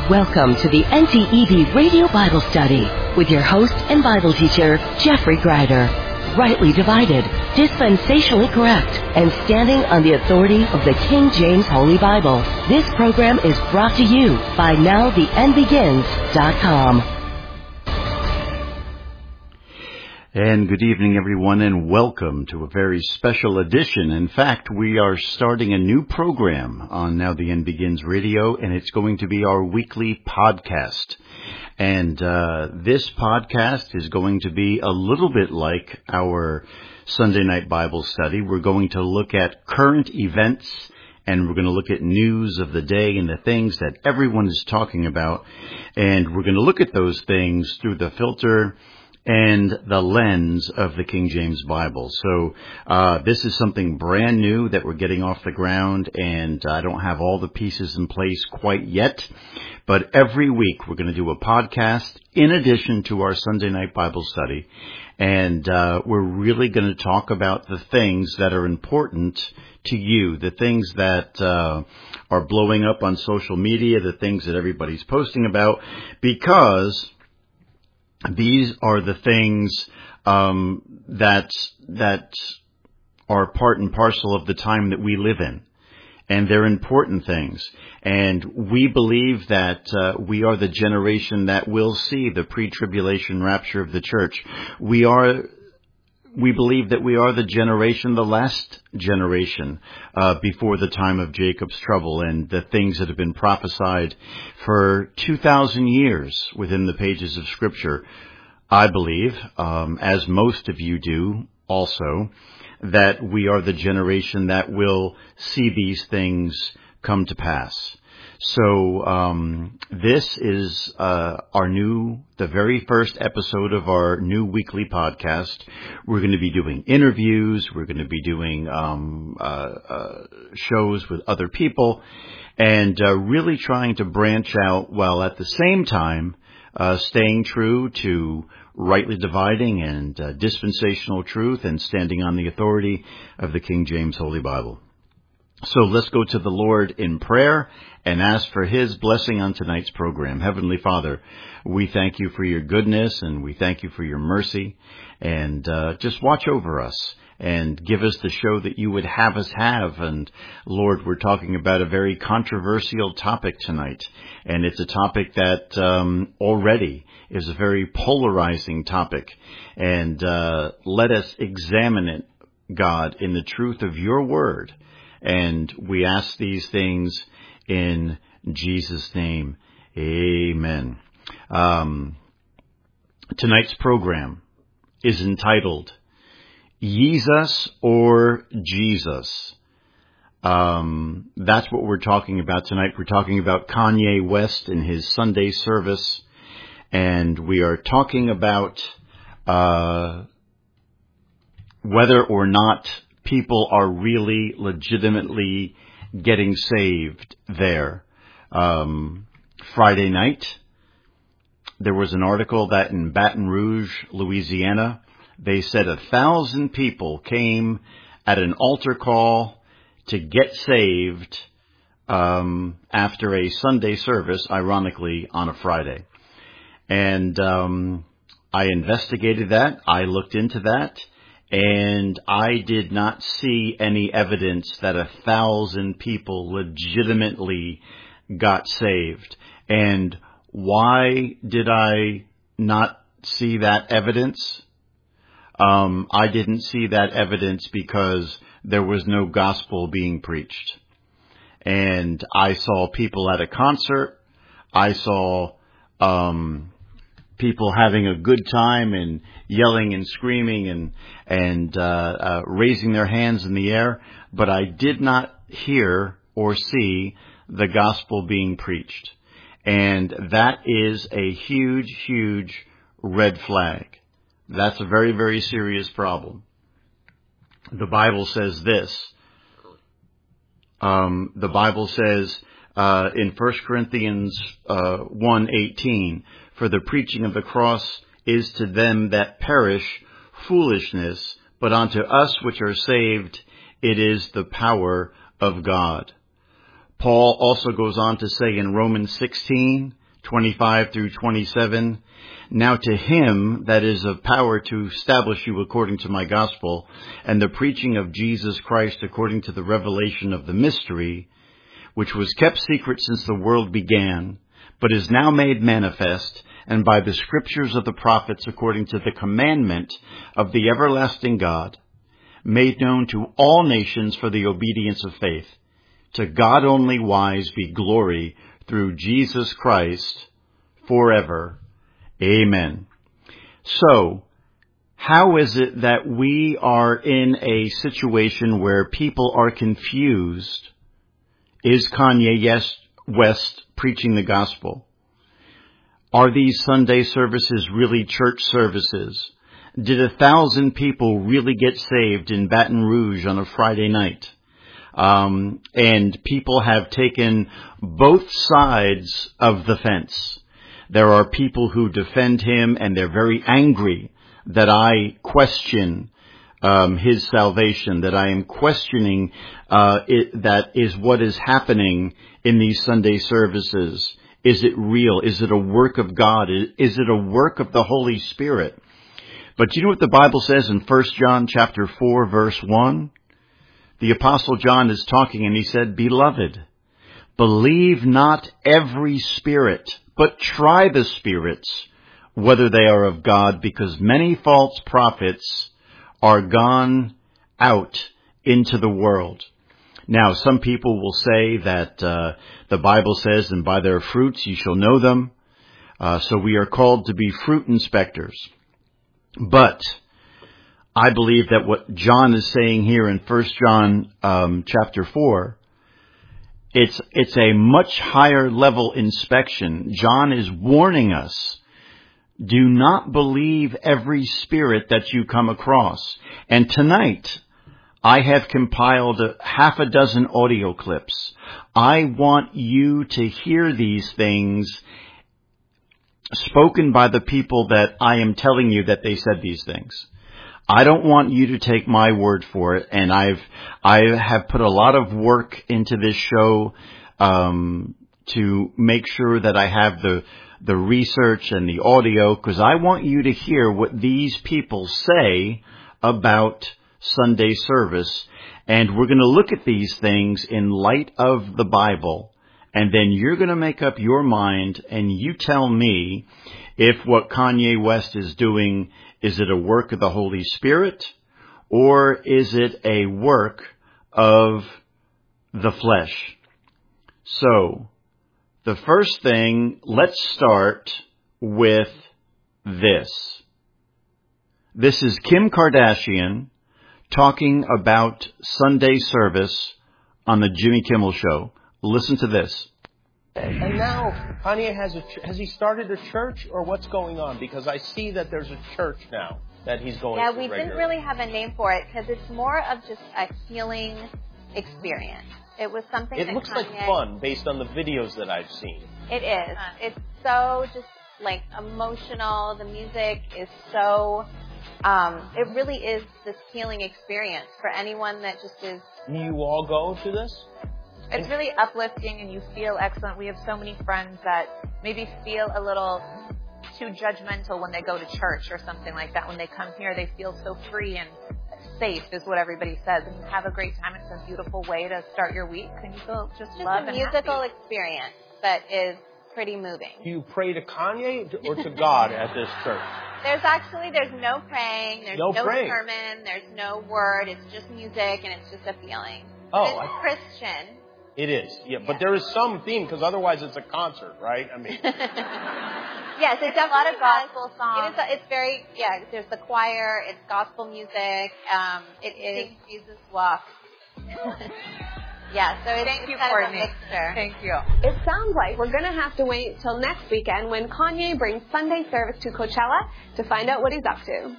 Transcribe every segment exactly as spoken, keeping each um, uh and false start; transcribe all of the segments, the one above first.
Welcome to the N T E B Radio Bible Study with your host and Bible teacher, Jeffrey Greider. Rightly divided, dispensationally correct, and standing on the authority of the King James Holy Bible. This program is brought to you by Now The End Begins dot com. And good evening, everyone, and welcome to a very special edition. In fact, we are starting a new program on Now The End Begins Radio, and it's going to be our weekly podcast. And uh this podcast is going to be a little bit like our Sunday night Bible study. We're going to look at current events, and we're going to look at news of the day and the things that everyone is talking about. And we're going to look at those things through the filter and the lens of the King James Bible. So uh this is something brand new that we're getting off the ground, and I don't have all the pieces in place quite yet. But every week we're going to do a podcast in addition to our Sunday night Bible study. And uh we're really going to talk about the things that are important to you, the things that uh are blowing up on social media, the things that everybody's posting about, because these are the things um, that that are part and parcel of the time that we live in, and they're important things. And we believe that uh, we are the generation that will see the pre-tribulation rapture of the church. We are. We believe that we are the generation, the last generation, uh, before the time of Jacob's trouble, and the things that have been prophesied for two thousand years within the pages of Scripture. I believe, um, as most of you do also, that we are the generation that will see these things come to pass. So um, this is uh, our new, the very first episode of our new weekly podcast. We're going to be doing interviews. We're going to be doing um, uh, uh, shows with other people, and uh, really trying to branch out while at the same time uh, staying true to rightly dividing and uh, dispensational truth and standing on the authority of the King James Holy Bible. So let's go to the Lord in prayer and ask for His blessing on tonight's program. Heavenly Father, we thank You for Your goodness, and we thank You for Your mercy, and uh, just watch over us and give us the show that You would have us have. And Lord, we're talking about a very controversial topic tonight, and it's a topic that um, already is a very polarizing topic. And uh, let us examine it, God, in the truth of Your word. And we ask these things in Jesus' name. Amen. Um, tonight's program is entitled Jesus or Jesus. Um, that's what we're talking about tonight. We're talking about Kanye West and his Sunday service. And we are talking about uh, whether or not people are really legitimately getting saved there. Um, Friday night, there was an article that in Baton Rouge, Louisiana, they said a thousand people came at an altar call to get saved um, after a Sunday service, ironically, on a Friday. And um, I investigated that. I looked into that. And I did not see any evidence that a thousand people legitimately got saved. And why did I not see that evidence? Um, I didn't see that evidence because there was no gospel being preached. And I saw people at a concert. I saw um people having a good time and yelling and screaming and and uh, uh, raising their hands in the air, but I did not hear or see the gospel being preached. And that is a huge, huge red flag. That's a very, very serious problem. The Bible says this. Um, the Bible says uh, in First Corinthians uh, one eighteen, for the preaching of the cross is to them that perish foolishness, but unto us which are saved it is the power of God. Paul also goes on to say in Romans sixteen, twenty-five through twenty-seven, now to him that is of power to establish you according to my gospel, and the preaching of Jesus Christ according to the revelation of the mystery, which was kept secret since the world began, but is now made manifest, and by the scriptures of the prophets according to the commandment of the everlasting God, made known to all nations for the obedience of faith. To God only wise be glory through Jesus Christ forever. Amen. So, how is it that we are in a situation where people are confused? Is Kanye West preaching the gospel? Are these Sunday services really church services? Did a thousand people really get saved in Baton Rouge on a Friday night? Um, and people have taken both sides of the fence. There are people who defend him, and they're very angry that I question um, his salvation, that I am questioning uh, it, that is what is happening in these Sunday services. Is it real? Is it a work of God? Is it a work of the Holy Spirit? But you know what the Bible says in First John chapter four, verse one? The Apostle John is talking, and he said, Beloved, believe not every spirit, but try the spirits, whether they are of God, because many false prophets are gone out into the world. Now, some people will say that uh, the Bible says, and by their fruits you shall know them. Uh, so we are called to be fruit inspectors. But I believe that what John is saying here in First John um, chapter four, it's it's a much higher level inspection. John is warning us, do not believe every spirit that you come across. And tonight, I have compiled a half a dozen audio clips. I want you to hear these things spoken by the people that I am telling you that they said these things. I don't want you to take my word for it, and I've I have put a lot of work into this show um, to make sure that I have the the research and the audio, because I want you to hear what these people say about Sunday service, and we're going to look at these things in light of the Bible, and then you're going to make up your mind, and you tell me if what Kanye West is doing, is it a work of the Holy Spirit, or is it a work of the flesh? So, the first thing, let's start with this. This is Kim Kardashian talking about Sunday service on the Jimmy Kimmel Show. Listen to this. And now Kanye has a ch- has he started a church, or what's going on? Because I see that there's a church now that he's going yeah, to. Yeah, we regularly. didn't really have a name for it because it's more of just a healing experience. It was something It that looks Kanye, like fun based on the videos that I've seen. It is. It's so just like emotional. The music is so. Um, it really is this healing experience for anyone that just is. Do you all go to this? It's really uplifting, and you feel excellent. We have so many friends that maybe feel a little too judgmental when they go to church or something like that. When they come here, they feel so free and safe, is what everybody says. And you have a great time. It's a beautiful way to start your week, and you feel just, just love a and musical happy. experience that is pretty moving. Do you pray to Kanye or to God at this church? There's actually, there's no praying, there's no, no praying. sermon, there's no word, it's just music and it's just a feeling. Oh, it's I, Christian. It is, yeah, yeah. But there is some theme, because otherwise it's a concert, right? I mean, yes, it's a lot of gospel songs. It is. A, it's very, yeah. There's the choir. It's gospel music. Um, it is Jesus walk. Yeah, so it's, Thank it's you, kind Courtney. of a mixture. Thank you. It sounds like we're going to have to wait till next weekend when Kanye brings Sunday service to Coachella to find out what he's up to.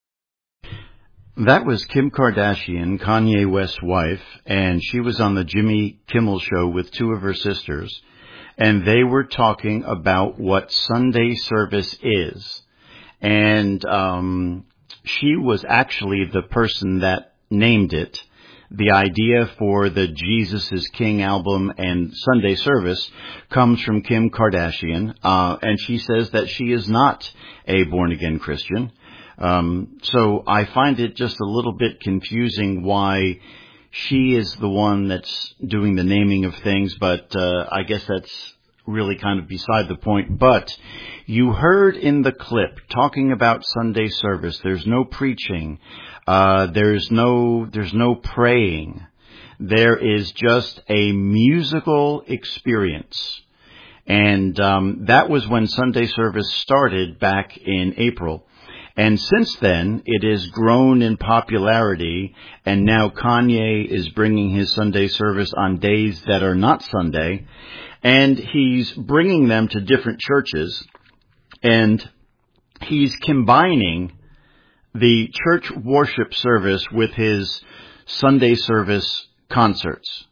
That was Kim Kardashian, Kanye West's wife, and she was on the Jimmy Kimmel Show with two of her sisters, and they were talking about what Sunday service is. And um, she was actually the person that named it. the idea for the Jesus is King album and Sunday service comes from Kim Kardashian, uh, and she says that she is not a born-again Christian. Um, so I find it just a little bit confusing why she is the one that's doing the naming of things, but uh, I guess that's really kind of beside the point. But you heard in the clip talking about Sunday service. There's no preaching. Uh, there's no, there's no praying. There is just a musical experience. And um, that was when Sunday service started back in April. And since then, it has grown in popularity, and now Kanye is bringing his Sunday service on days that are not Sunday, and he's bringing them to different churches, and he's combining the church worship service with his Sunday service concerts.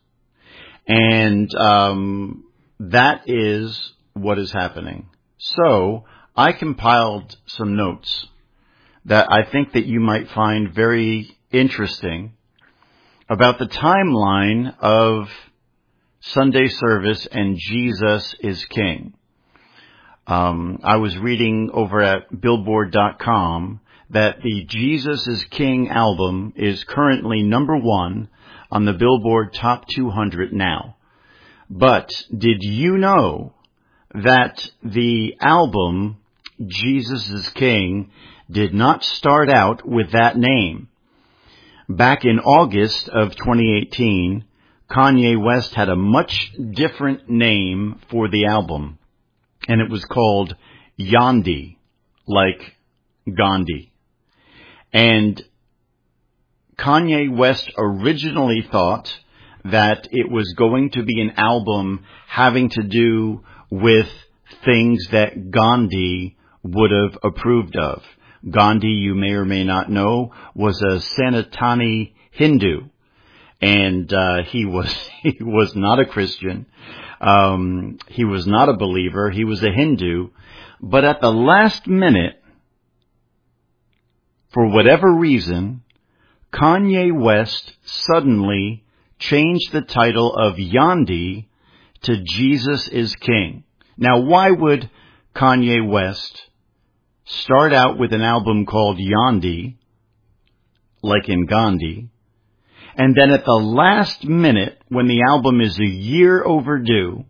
And um, that is what is happening. So I compiled some notes that I think that you might find very interesting about the timeline of Sunday service and Jesus is King. Um, I was reading over at Billboard dot com that the Jesus is King album is currently number one on the Billboard Top two hundred now. But did you know that the album Jesus is King did not start out with that name? Back in August of twenty eighteen, Kanye West had a much different name for the album, and it was called Yandhi, like Gandhi. And Kanye West originally thought that it was going to be an album having to do with things that Gandhi would have approved of. Gandhi, you may or may not know, was a Sanatani Hindu, and uh, he was he was not a Christian. Um, he was not a believer. He was a Hindu. But at the last minute, for whatever reason, Kanye West suddenly changed the title of Yandhi to Jesus is King. Now, why would Kanye West start out with an album called Yandhi, like in Gandhi, and then at the last minute, when the album is a year overdue,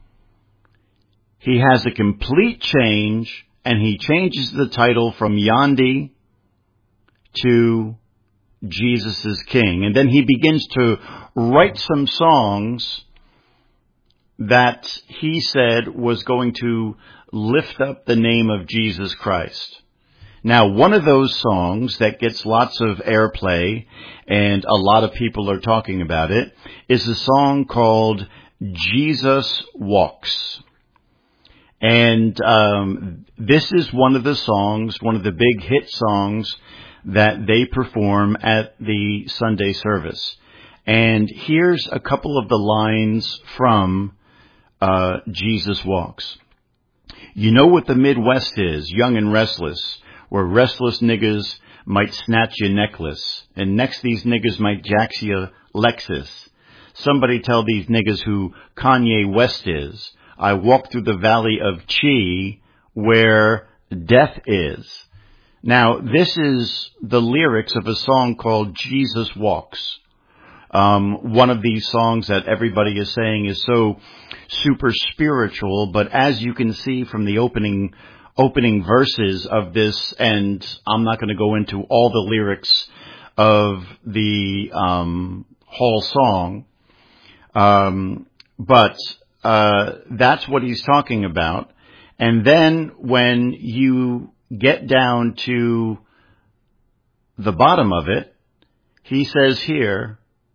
he has a complete change, and he changes the title from Yandhi to Jesus is King. And then he begins to write some songs that he said was going to lift up the name of Jesus Christ. Now, one of those songs that gets lots of airplay, and a lot of people are talking about it, is a song called Jesus Walks. And um, this is one of the songs, one of the big hit songs that they perform at the Sunday service. And here's a couple of the lines from uh, Jesus Walks. You know what the Midwest is, young and restless, where restless niggas might snatch your necklace, and next these niggas might jacks your Lexus. Somebody tell these niggas who Kanye West is. I walk through the valley of Chi, where death is. Now, this is the lyrics of a song called Jesus Walks. Um, one of these songs that everybody is saying is so super spiritual, but as you can see from the opening opening verses of this, and I'm not going to go into all the lyrics of the um, whole song, um, but uh, that's what he's talking about. And then when you get down to the bottom of it, he says here,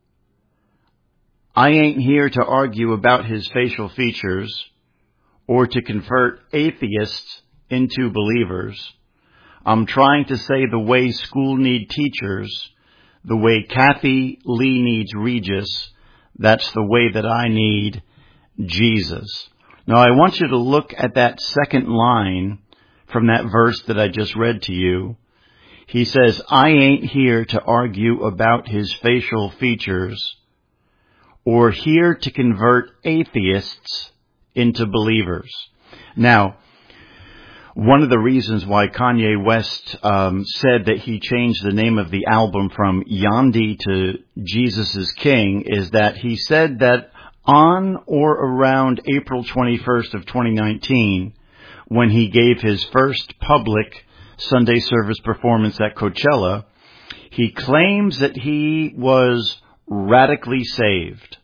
I ain't here to argue about his facial features or to convert atheists into believers. I'm trying to say the way school need teachers, the way Kathy Lee needs Regis, that's the way that I need Jesus. Now I want you to look at that second line from that verse that I just read to you. He says, I ain't here to argue about his facial features or here to convert atheists into believers. Now, one of the reasons why Kanye West um, said that he changed the name of the album from Yandhi to Jesus is King is that he said that on or around April twenty-first of twenty nineteen, when he gave his first public Sunday service performance at Coachella, he claims that he was radically saved.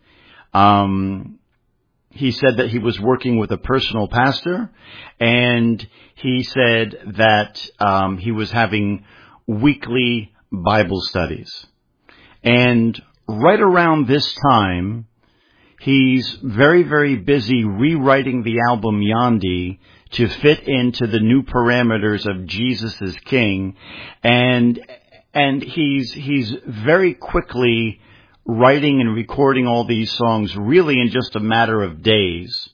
Um, he said that he was working with a personal pastor, and he said that um, he was having weekly Bible studies. And right around this time, he's very, very busy rewriting the album Yandhi to fit into the new parameters of Jesus is King, and and he's he's very quickly writing and recording all these songs really in just a matter of days.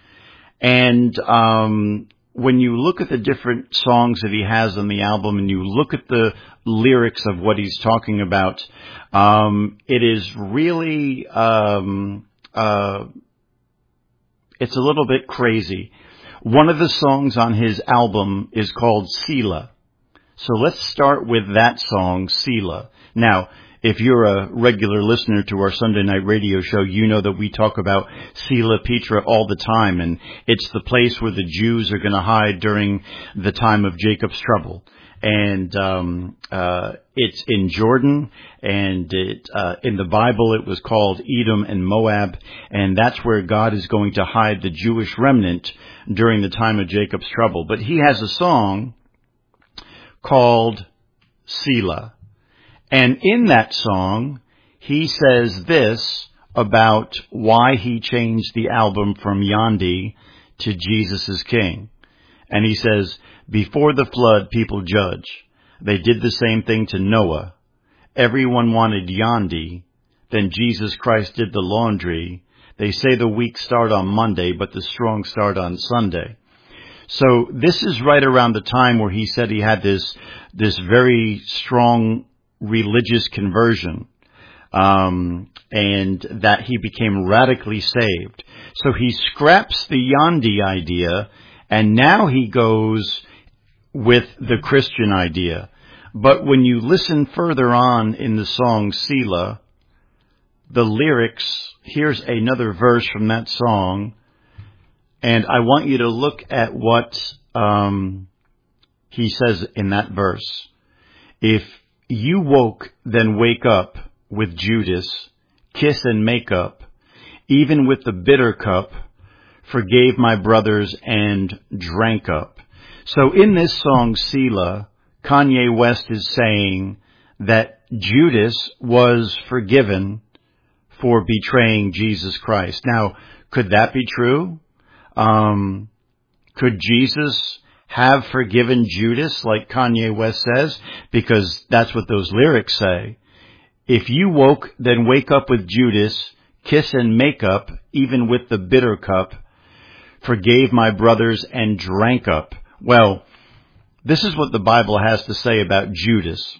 And um when you look at the different songs that he has on the album and you look at the lyrics of what he's talking about, um it is really um uh it's a little bit crazy. One of the songs on his album is called Sila. So let's start with that song, Sila. Now, if you're a regular listener to our Sunday night radio show, you know that we talk about Sila Petra all the time, and it's the place where the Jews are going to hide during the time of Jacob's trouble. And um uh it's in Jordan, and it uh in the Bible it was called Edom and Moab, and that's where God is going to hide the Jewish remnant during the time of Jacob's trouble. But he has a song called Sila. And in that song, he says this about why he changed the album from Yandhi to Jesus is King. And he says, before the flood, people judge. They did the same thing to Noah. Everyone wanted Yandhi. Then Jesus Christ did the laundry. They say the weak start on Monday, but the strong start on Sunday. So this is right around the time where he said he had this, this very strong religious conversion, um, and that he became radically saved. So he scraps the Yandhi idea, and now he goes with the Christian idea. But when you listen further on in the song Sila, the lyrics, here's another verse from that song, and I want you to look at what um, he says in that verse. If you woke, then wake up with Judas, kiss and make up, even with the bitter cup, forgave my brothers and drank up. So in this song, Sila, Kanye West is saying that Judas was forgiven for betraying Jesus Christ. Now, could that be true? Um, could Jesus have forgiven Judas, like Kanye West says? Because that's what those lyrics say. If you woke, then wake up with Judas, kiss and make up, even with the bitter cup, forgave my brothers and drank up. Well, this is what the Bible has to say about Judas.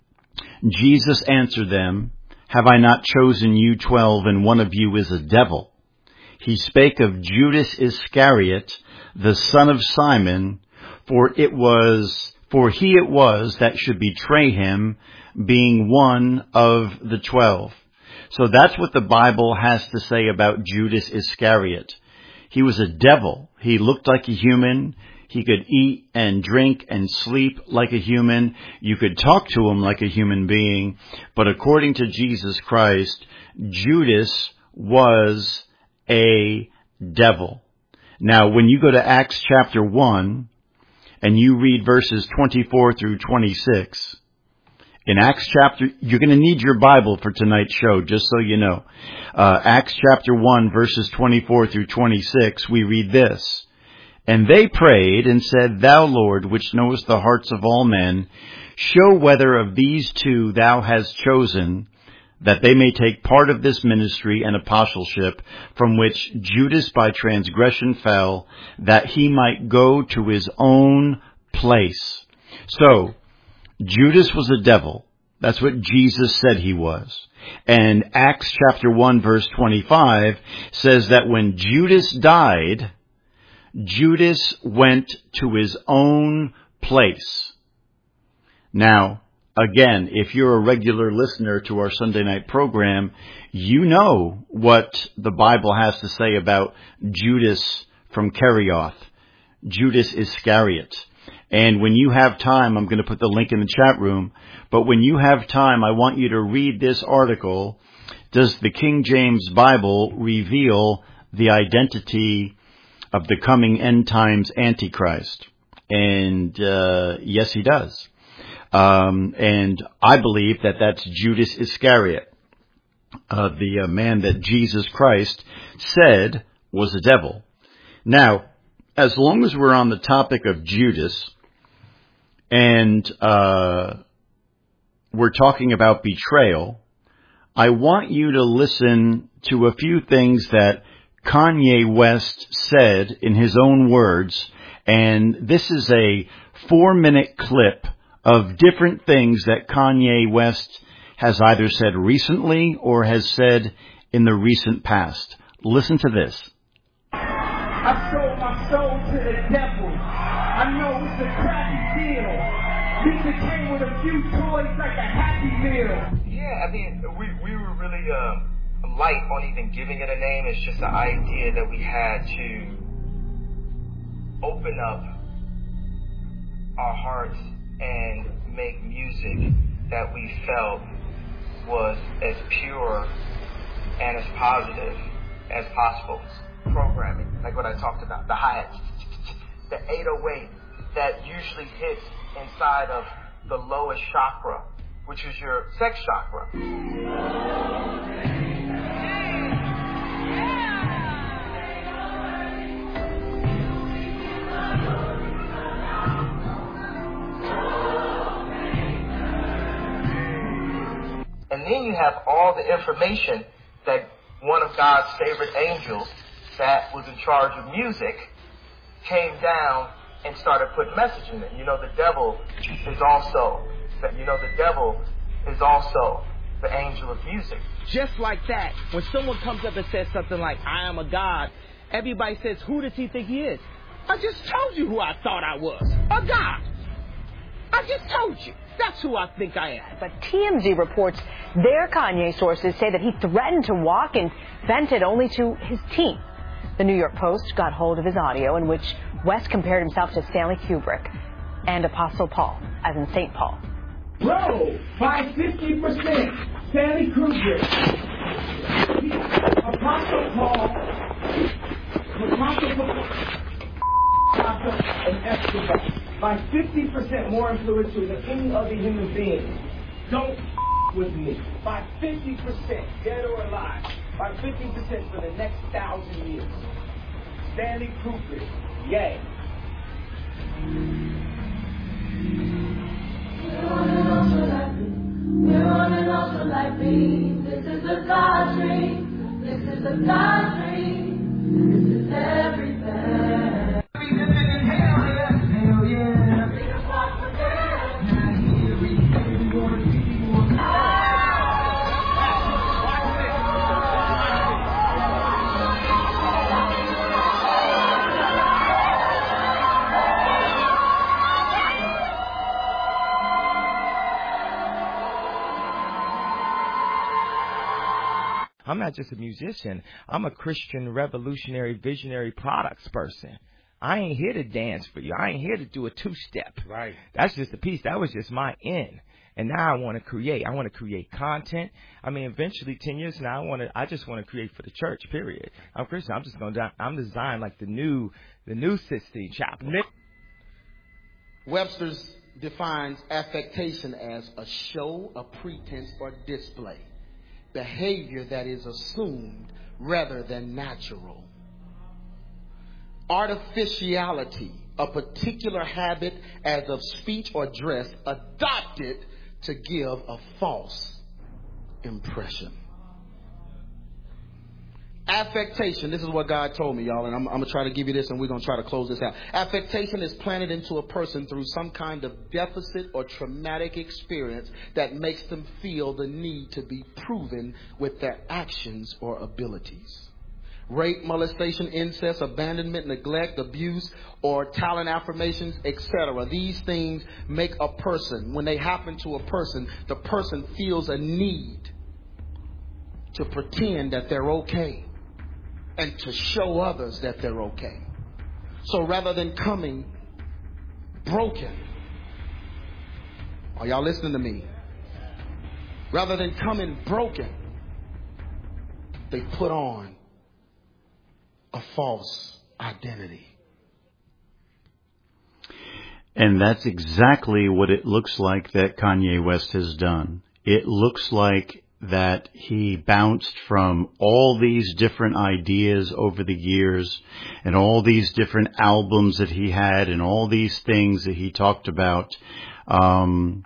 Jesus answered them, have I not chosen you twelve, and one of you is a devil? He spake of Judas Iscariot, the son of Simon, for it was, for he it was that should betray him, being one of the twelve. So that's what the Bible has to say about Judas Iscariot. He was a devil. He looked like a human. He could eat and drink and sleep like a human. You could talk to him like a human being. But according to Jesus Christ, Judas was a devil. Now, when you go to Acts chapter one and you read verses twenty-four through twenty-six, in Acts chapter, you're going to need your Bible for tonight's show, just so you know. Uh, Acts chapter one, verses twenty-four through twenty-six, we read this. And they prayed and said, Thou, Lord, which knowest the hearts of all men, show whether of these two thou hast chosen, that they may take part of this ministry and apostleship, from which Judas by transgression fell, that he might go to his own place. So, Judas was a devil. That's what Jesus said he was. And Acts chapter one verse twenty-five says that when Judas died, Judas went to his own place. Now, again, if you're a regular listener to our Sunday night program, you know what the Bible has to say about Judas from Kerioth, Judas Iscariot. And when you have time, I'm going to put the link in the chat room, but when you have time, I want you to read this article. Does the King James Bible reveal the identity of the coming end times Antichrist? And uh, yes, he does. Um, and I believe that that's Judas Iscariot, uh, the uh, man that Jesus Christ said was a devil. Now, as long as we're on the topic of Judas, and uh, we're talking about betrayal, I want you to listen to a few things that Kanye West said in his own words. And this is a four-minute clip of different things that Kanye West has either said recently or has said in the recent past. Listen to this. I sold my soul to the devil. I know it's a crappy deal. Music came with a few toys like a Happy Meal. Yeah, I mean, we we were really uh, light on even giving it a name. It's just the idea that we had to open up our hearts and make music that we felt was as pure and as positive as possible. Programming, like what I talked about, the hi-hats, the eight oh eight that usually hits inside of the lowest chakra, which is your sex chakra. And then you have all the information that one of God's favorite angels that was in charge of music came down and started putting message in it. You know, the devil is also, you know, the devil is also the angel of music. Just like that, when someone comes up and says something like, I am a god, everybody says, who does he think he is? I just told you who I thought I was. A god. I just told you. That's who I think I am. But T M Z reports their Kanye sources say that he threatened to walk and vented only to his team. The New York Post got hold of his audio in which West compared himself to Stanley Kubrick and Apostle Paul, as in Saint Paul. Bro, by fifty percent, Stanley Kubrick, Apostle Paul, Apostle Paul, and Escobar, by fifty percent more influential than any other human being. Don't with me. By fifty percent, dead or alive. By fifty percent for the next thousand years. Stanley Kubrick, yay. We're running also like me. We're running also like me. This is a God dream. This is a God dream. This is everything. Hell yeah, hell yeah. Bring us up for that. Now here we go. We want to see more. I'm not just a musician. I'm a Christian revolutionary visionary products person. I ain't here to dance for you. I ain't here to do a two-step. Right. That's just a piece. That was just my end. And now I want to create. I want to create content. I mean, eventually, ten years from now, I want to. I just want to create for the church. Period. I'm Christian. I'm just going to. I'm designed like the new, the new Sistine Chapel. Webster's defines affectation as a show, a pretense, or display. Behavior that is assumed rather than natural. Artificiality, a particular habit as of speech or dress adopted to give a false impression. Affectation, this is what God told me, y'all, and I'm, I'm going to try to give you this, and we're going to try to close this out. Affectation is planted into a person through some kind of deficit or traumatic experience that makes them feel the need to be proven with their actions or abilities. Rape, molestation, incest, abandonment, neglect, abuse, or talent affirmations, et cetera. These things make a person, when they happen to a person, the person feels a need to pretend that they're okay and to show others that they're okay. So rather than coming broken, are y'all listening to me? Rather than coming broken, they put on a false identity. And that's exactly what it looks like that Kanye West has done. It looks like that he bounced from all these different ideas over the years and all these different albums that he had and all these things that he talked about. Um,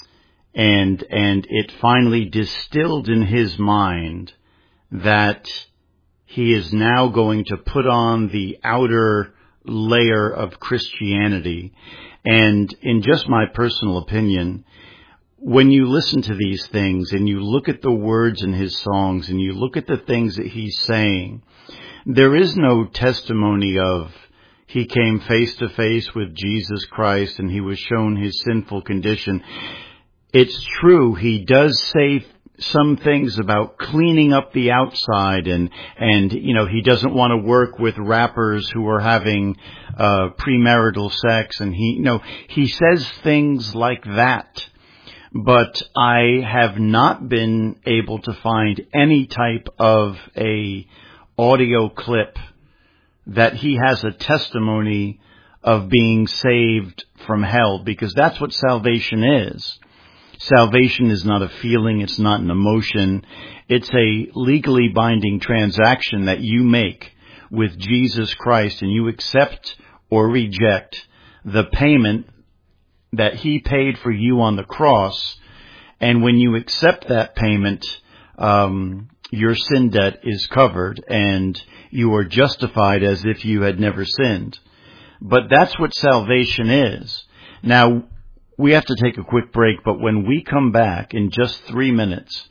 and, and it finally distilled in his mind that he is now going to put on the outer layer of Christianity. And in just my personal opinion, when you listen to these things and you look at the words in his songs and you look at the things that he's saying, there is no testimony of he came face to face with Jesus Christ and he was shown his sinful condition. It's true, he does say some things about cleaning up the outside and, and, you know, he doesn't want to work with rappers who are having, uh, premarital sex, and he, you know, he says things like that. But I have not been able to find any type of a audio clip that he has a testimony of being saved from hell, because that's what salvation is. Salvation is not a feeling. It's not an emotion. It's a legally binding transaction that you make with Jesus Christ, and you accept or reject the payment that he paid for you on the cross. And when you accept that payment, um, your sin debt is covered and you are justified as if you had never sinned. But that's what salvation is. Now, we have to take a quick break, but when we come back in just three minutes,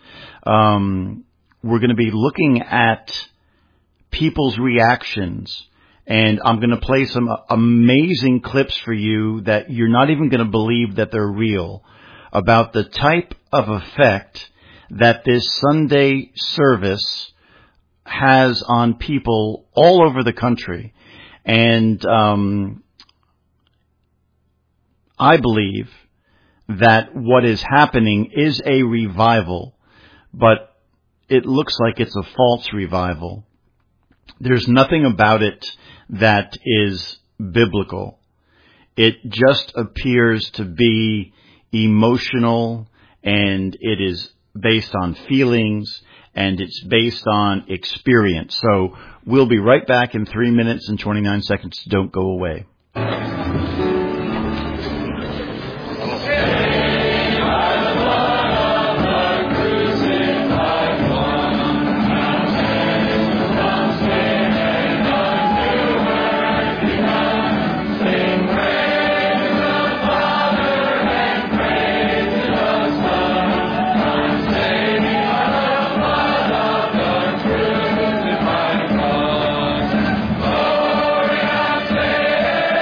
um, we're going to be looking at people's reactions. And I'm going to play some amazing clips for you that you're not even going to believe that they're real, about the type of effect that this Sunday service has on people all over the country. And um, I believe that what is happening is a revival, but it looks like it's a false revival. There's nothing about it that is biblical. It just appears to be emotional, and it is based on feelings, and it's based on experience. So we'll be right back in three minutes and twenty-nine seconds. Don't go away. Glory, I say.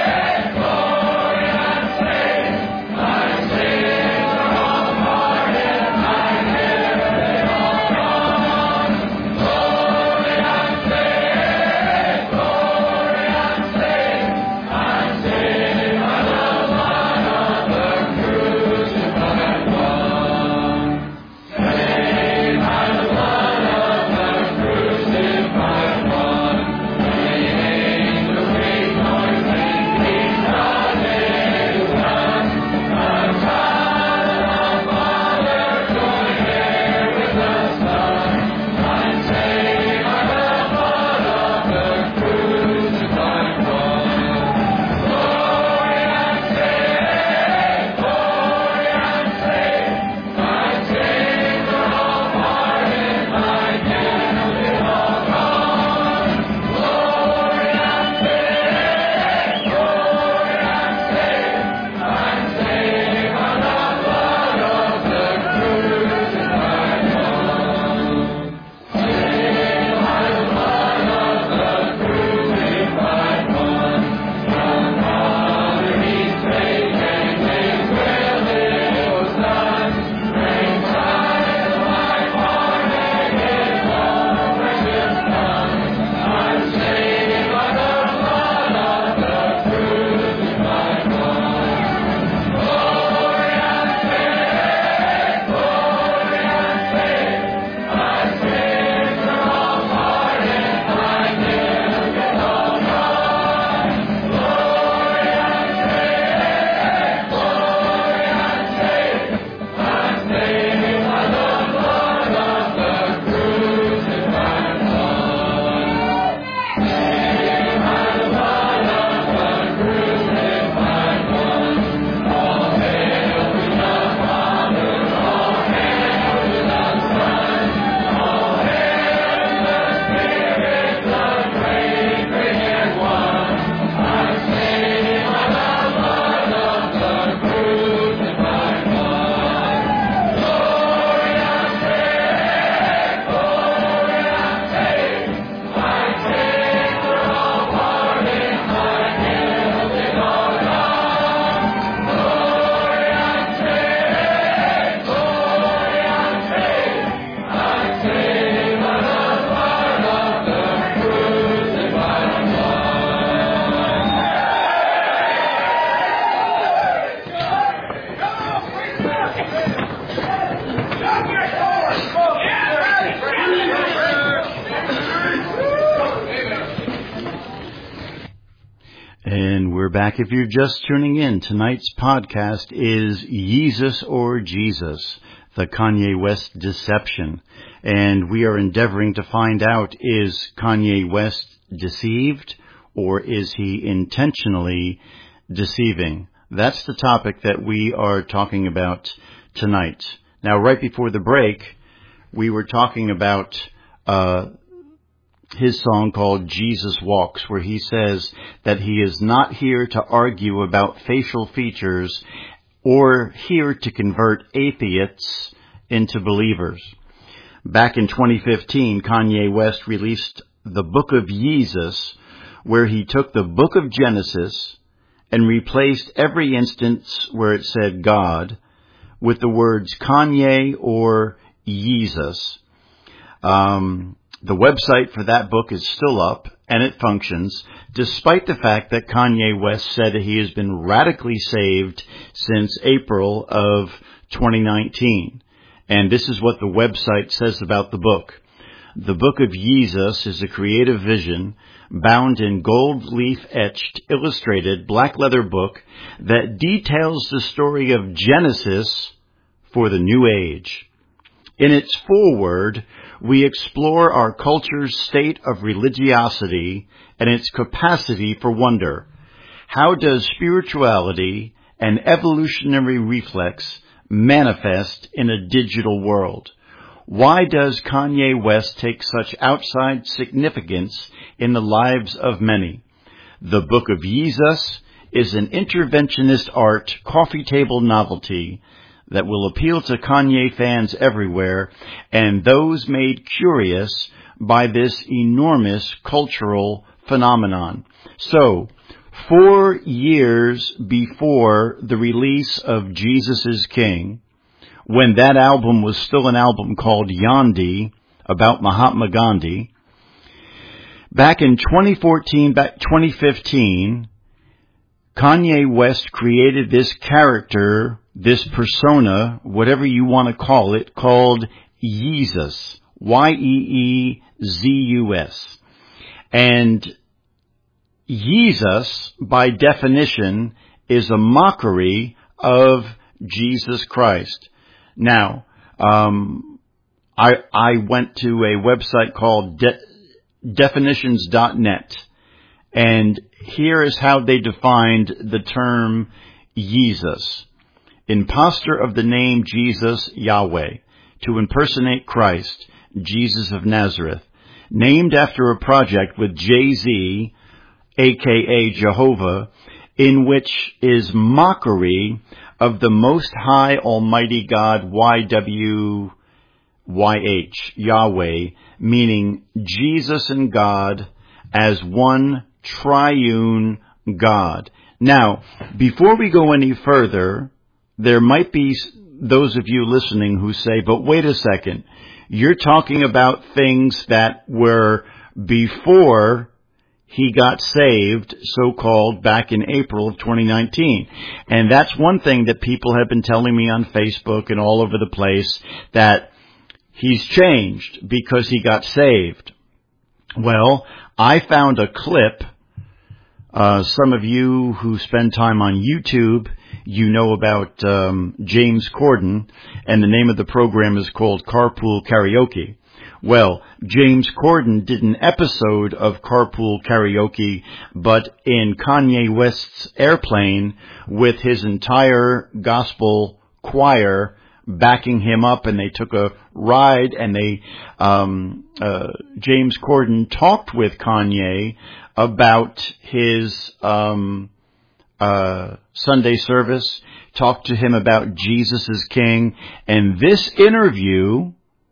And we're back. If you're just tuning in, tonight's podcast is Yeezus or Jesus, the Kanye West deception. And we are endeavoring to find out, is Kanye West deceived or is he intentionally deceiving? That's the topic that we are talking about tonight. Now, right before the break, we were talking about uh his song called Jesus Walks, where he says that he is not here to argue about facial features or here to convert atheists into believers. Back in twenty fifteen, Kanye West released the Book of Yeezus, where he took the Book of Genesis and replaced every instance where it said God with the words Kanye or Yeezus. Um... The website for that book is still up, and it functions, despite the fact that Kanye West said that he has been radically saved since April of twenty nineteen. And this is what the website says about the book. The Book of Yeezus is a creative vision, bound in gold leaf-etched, illustrated black leather book that details the story of Genesis for the New Age. In its foreword, we explore our culture's state of religiosity and its capacity for wonder. How does spirituality and evolutionary reflex manifest in a digital world? Why does Kanye West take such outside significance in the lives of many? The Book of Yeezus is an interventionist art coffee table novelty that will appeal to Kanye fans everywhere and those made curious by this enormous cultural phenomenon. So, four years before the release of Jesus is King, when that album was still an album called Yandhi, about Mahatma Gandhi, back in twenty fourteen, back twenty fifteen, Kanye West created this character, this persona, whatever you want to call it, called Yeezus. Y E E Z U S. And Yeezus, by definition, is a mockery of Jesus Christ. Now, um, I, I went to a website called De- definitions dot net. And here is how they defined the term Yeezus. Imposter of the name Jesus, Yahweh, to impersonate Christ, Jesus of Nazareth, named after a project with Jay-Z, aka Jehovah, in which is mockery of the Most High Almighty God, Y W Y H, Yahweh, meaning Jesus and God as one triune God. Now, before we go any further, there might be those of you listening who say, but wait a second, you're talking about things that were before he got saved, so-called, back in April of twenty nineteen. And that's one thing that people have been telling me on Facebook and all over the place, that he's changed because he got saved. Well, I found a clip. Uh, some of you who spend time on YouTube, you know about um, James Corden, and the name of the program is called Carpool Karaoke. Well, James Corden did an episode of Carpool Karaoke, but in Kanye West's airplane with his entire gospel choir backing him up, and they took a ride, and they um uh James Corden talked with Kanye about his um uh Sunday service, talked to him about Jesus is King, and this interview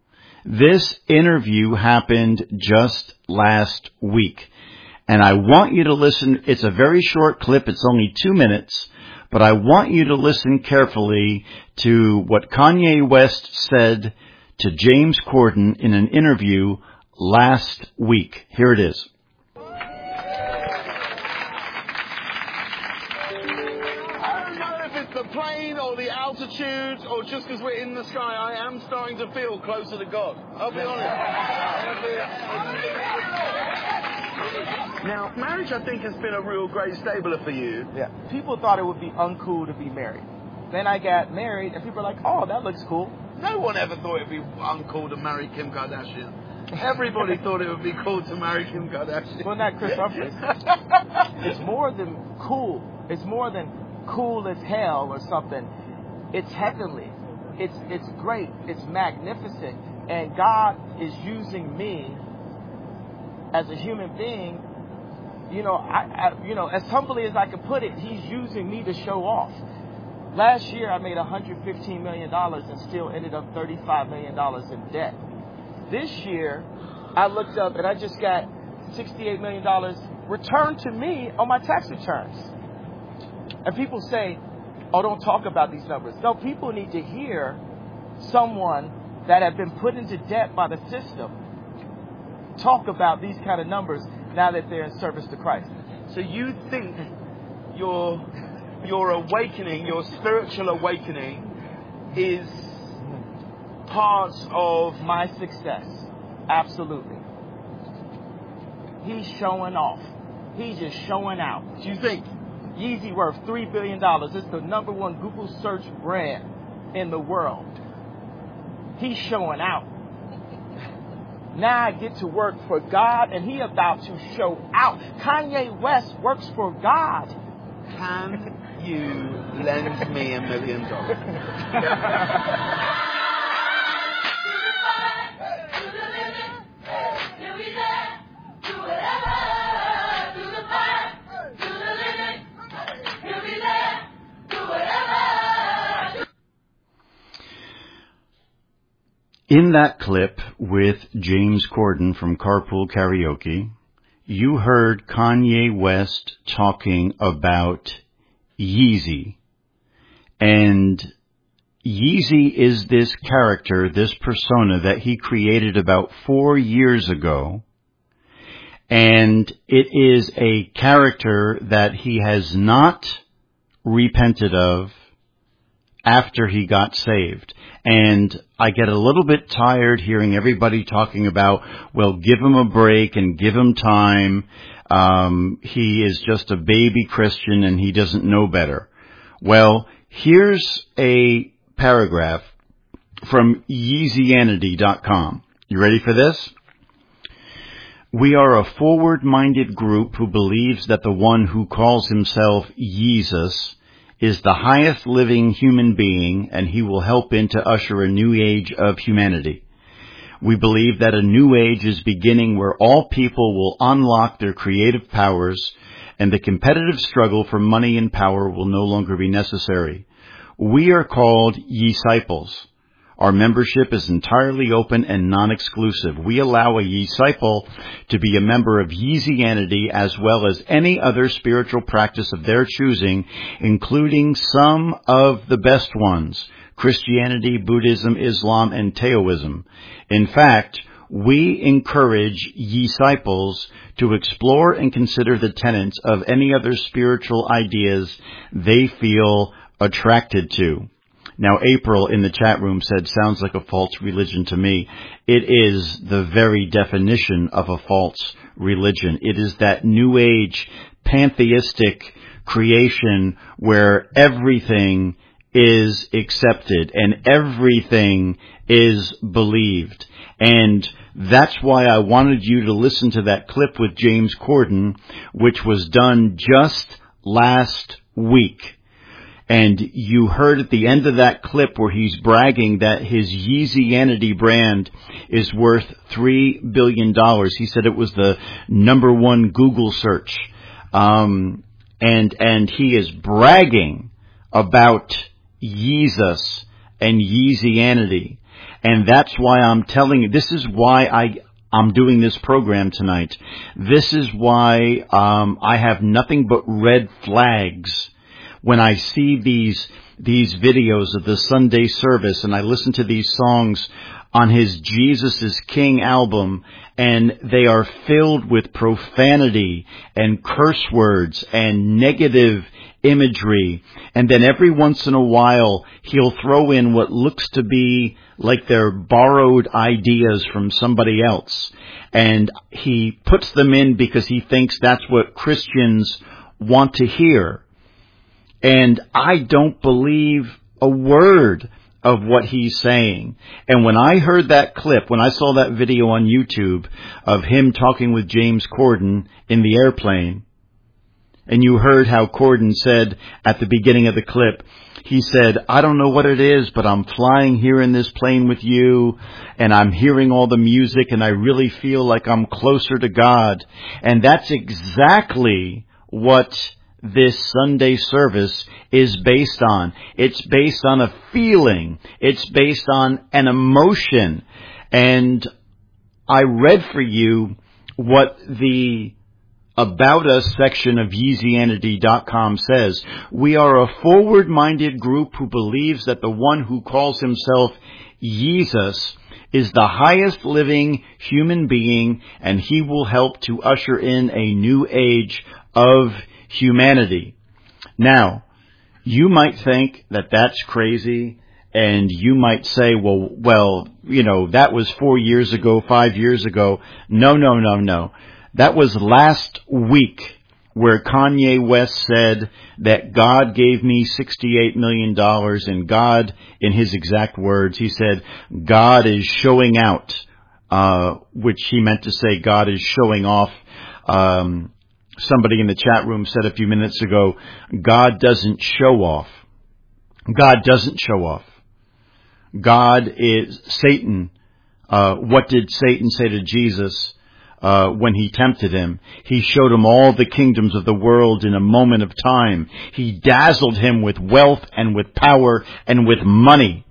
this interview happened just last week. And I want you to listen. It's a very short clip. It's only two minutes. But I want you to listen carefully to what Kanye West said to James Corden in an interview last week. Here it is. I don't know if it's the plane or the altitude or just because we're in the sky. I am starting to feel closer to God. I'll be honest. Now, marriage, I think, has been a real great stabler for you. Yeah. People thought it would be uncool to be married. Then I got married, and people are like, oh, that looks cool. No one ever thought it would be uncool to marry Kim Kardashian. Everybody thought it would be cool to marry Kim Kardashian. Well, not Chris Humphries. It's more than cool. It's more than cool as hell or something. It's heavenly. It's it's great. It's magnificent. And God is using me as a human being. You know, I, I you know, as humbly as I can put it, He's using me to show off. Last year, I made one hundred fifteen million dollars and still ended up thirty-five million dollars in debt. This year, I looked up and I just got sixty-eight million dollars returned to me on my tax returns. And people say, oh, don't talk about these numbers. No, people need to hear someone that have been put into debt by the system talk about these kind of numbers now that they're in service to Christ. So you think your your awakening, your spiritual awakening, is part of my success? Absolutely. He's showing off. He's just showing out. Do you think? Yeezy worth three billion dollars. It's the number one Google search brand in the world. He's showing out. Now I get to work for God, and He about to show out. Kanye West works for God. Can you lend me a million dollars? In that clip with James Corden from Carpool Karaoke, you heard Kanye West talking about Yeezy. And Yeezy is this character, this persona that he created about four years ago. And it is a character that he has not repented of after he got saved. And I get a little bit tired hearing everybody talking about, well, give him a break and give him time. Um, he is just a baby Christian and he doesn't know better. Well, here's a paragraph from Yeezyanity dot com. You ready for this? We are a forward-minded group who believes that the one who calls himself Yeezus is the highest living human being, and he will help in to usher a new age of humanity. We believe that a new age is beginning where all people will unlock their creative powers, and the competitive struggle for money and power will no longer be necessary. We are called Yeesiples. Our membership is entirely open and non-exclusive. We allow a Yeesipal to be a member of Yeezyanity as well as any other spiritual practice of their choosing, including some of the best ones: Christianity, Buddhism, Islam, and Taoism. In fact, we encourage Yeesipals to explore and consider the tenets of any other spiritual ideas they feel attracted to. Now, April in the chat room said, sounds like a false religion to me. It is the very definition of a false religion. It is that new age pantheistic creation where everything is accepted and everything is believed. And that's why I wanted you to listen to that clip with James Corden, which was done just last week. And you heard at the end of that clip where he's bragging that his Yeezyanity brand is worth three billion dollars. He said it was the number one Google search. Um, and, and he is bragging about Yeezus and Yeezyanity. And that's why I'm telling you, this is why I, I'm doing this program tonight. This is why, um, I have nothing but red flags when I see these these videos of the Sunday service and I listen to these songs on his Jesus is King album, and they are filled with profanity and curse words and negative imagery. And then every once in a while, he'll throw in what looks to be like they're borrowed ideas from somebody else. And he puts them in because he thinks that's what Christians want to hear. And I don't believe a word of what he's saying. And when I heard that clip, when I saw that video on YouTube of him talking with James Corden in the airplane, and you heard how Corden said at the beginning of the clip, he said, I don't know what it is, but I'm flying here in this plane with you, and I'm hearing all the music, and I really feel like I'm closer to God. And that's exactly what this Sunday service is based on. It's based on a feeling. It's based on an emotion. And I read for you what the About Us section of Yeezianity dot com says. We are a forward-minded group who believes that the one who calls himself Jesus is the highest living human being, and he will help to usher in a new age of humanity. Now, you might think that that's crazy, and you might say, well, well, you know, that was four years ago, five years ago. No, no, no, no. That was last week where Kanye West said that God gave me sixty-eight million dollars, and God, in his exact words, he said, God is showing out, uh, which he meant to say God is showing off. Um, somebody in the chat room said a few minutes ago, God doesn't show off. God doesn't show off. God is Satan. Uh, what did Satan say to Jesus uh, when he tempted him? He showed him all the kingdoms of the world in a moment of time. He dazzled him with wealth and with power and with money.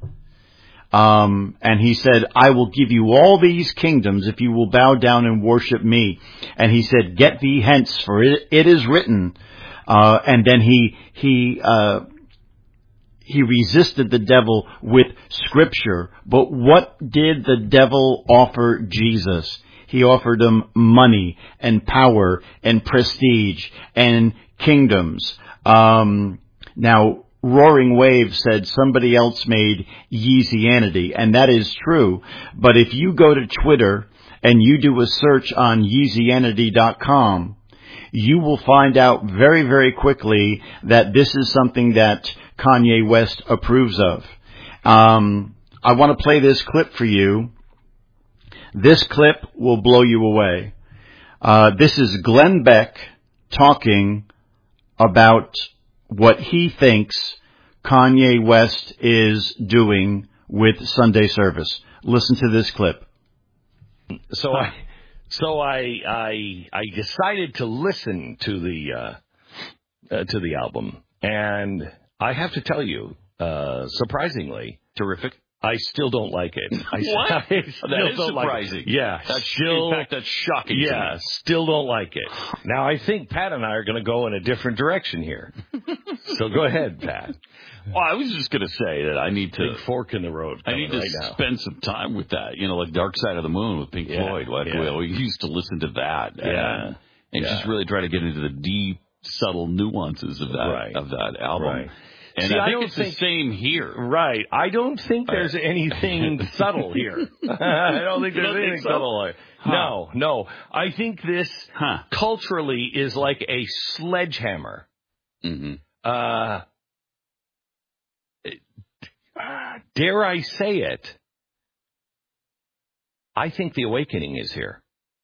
Um, and he said, I will give you all these kingdoms if you will bow down and worship me. And he said, get thee hence, for it, it is written. Uh, and then he, he, uh, he resisted the devil with scripture. But what did the devil offer Jesus? He offered him money and power and prestige and kingdoms. Um, now, Roaring Wave said somebody else made Yeezianity, and that is true. But if you go to Twitter and you do a search on Yeezianity dot com, you will find out very, very quickly that this is something that Kanye West approves of. Um, I want to play this clip for you. This clip will blow you away. Uh, this is Glenn Beck talking about what he thinks Kanye West is doing with Sunday service. Listen to this clip. So I, so I, I, I decided to listen to the uh, uh, to the album, and I have to tell you, uh, surprisingly, terrific. I still don't like it. I, What? I still That is don't surprising. Like it. Yeah, That's, still. in fact, that's shocking. Yeah, to me. still don't like it. Now I think Pat and I are going to go in a different direction here. So go ahead, Pat. Well, I was just going to say that I need to big fork in the road. I need to right now. spend some time with that. You know, like Dark Side of the Moon with Pink Yeah, Floyd. Like yeah. we, we used to listen to that. Yeah. And, and Yeah. just really try to get into the deep, subtle nuances of that Right. of that album. Right. And See, I I think don't it's think- the same here. Right. I don't think there's anything subtle here. I don't think You there's don't anything think so? subtle here. Huh. No, no. I think this Huh. culturally is like a sledgehammer. Mm-hmm. Uh, dare I say it? I think the awakening is here.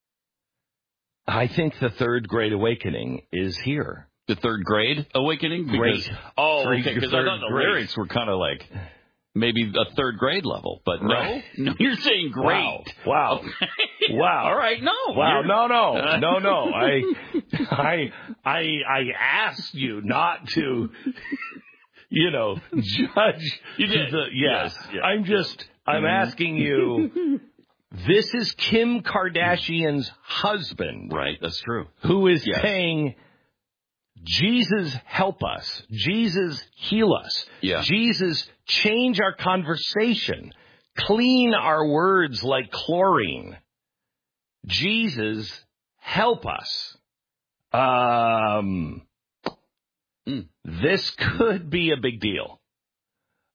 I think the third great awakening is here. The third grade awakening? Because, Great. Oh, Three- okay, because I third thought the grade. lyrics were kind of like maybe a third grade level, but no. Right. No, you're saying great. Wow. Wow. Wow. All right, no. Wow, you're- no, no, no, no. I, I, I, I asked you not to, you know, judge. You did. The, yeah. Yes, yeah. I'm just, I'm Mhm. asking you. This is Kim Kardashian's husband, Right, that's true. who is Yes. saying, Jesus, help us. Jesus, heal us. Yeah. Jesus, change our conversation. Clean our words like chlorine. Jesus, help us. Um, Mm. This could be a big deal.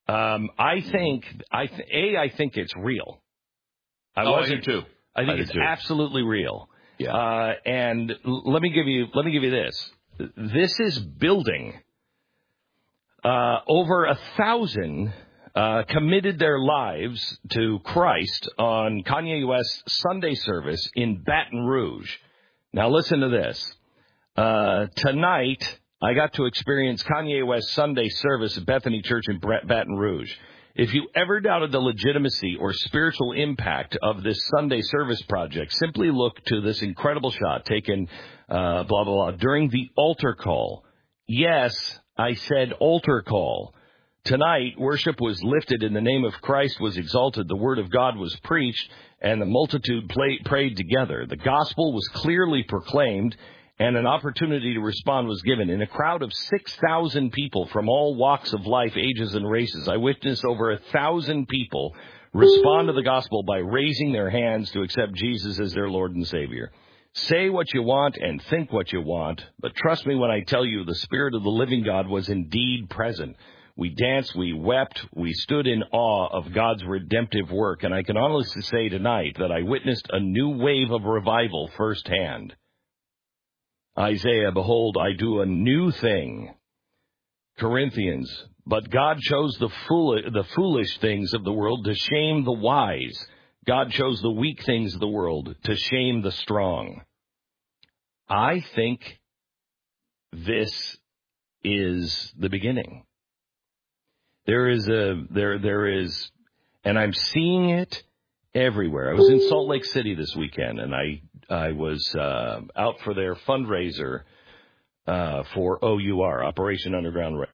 Um, I think, I th- A, I think it's real. I oh, wasn't, I do too. I think I it's too. absolutely real. Yeah. Uh, and l- let me give you, let me give you this. This is building. Uh, over a thousand uh, committed their lives to Christ on Kanye West's Sunday service in Baton Rouge. Now listen to this. Uh, tonight, I got to experience Kanye West's Sunday service at Bethany Church in Baton Rouge. If you ever doubted the legitimacy or spiritual impact of this Sunday service project, simply look to this incredible shot taken, uh, blah, blah, blah, during the altar call. Yes, I said altar call. Tonight, worship was lifted and the name of Christ was exalted. The word of God was preached and the multitude play, prayed together. The gospel was clearly proclaimed and an opportunity to respond was given. In a crowd of six thousand people from all walks of life, ages, and races, I witnessed over a thousand people respond to the gospel by raising their hands to accept Jesus as their Lord and Savior. Say what you want and think what you want, but trust me when I tell you the Spirit of the living God was indeed present. We danced, we wept, we stood in awe of God's redemptive work, and I can honestly say tonight that I witnessed a new wave of revival firsthand. Isaiah, behold, I do a new thing. Corinthians, but God chose the foolish, the foolish things of the world to shame the wise. God chose the weak things of the world to shame the strong. I think this is the beginning. There is a, there, there is, and I'm seeing it everywhere. I was in Salt Lake City this weekend, and I, I was uh, out for their fundraiser uh, for O U R, Operation Underground Rail.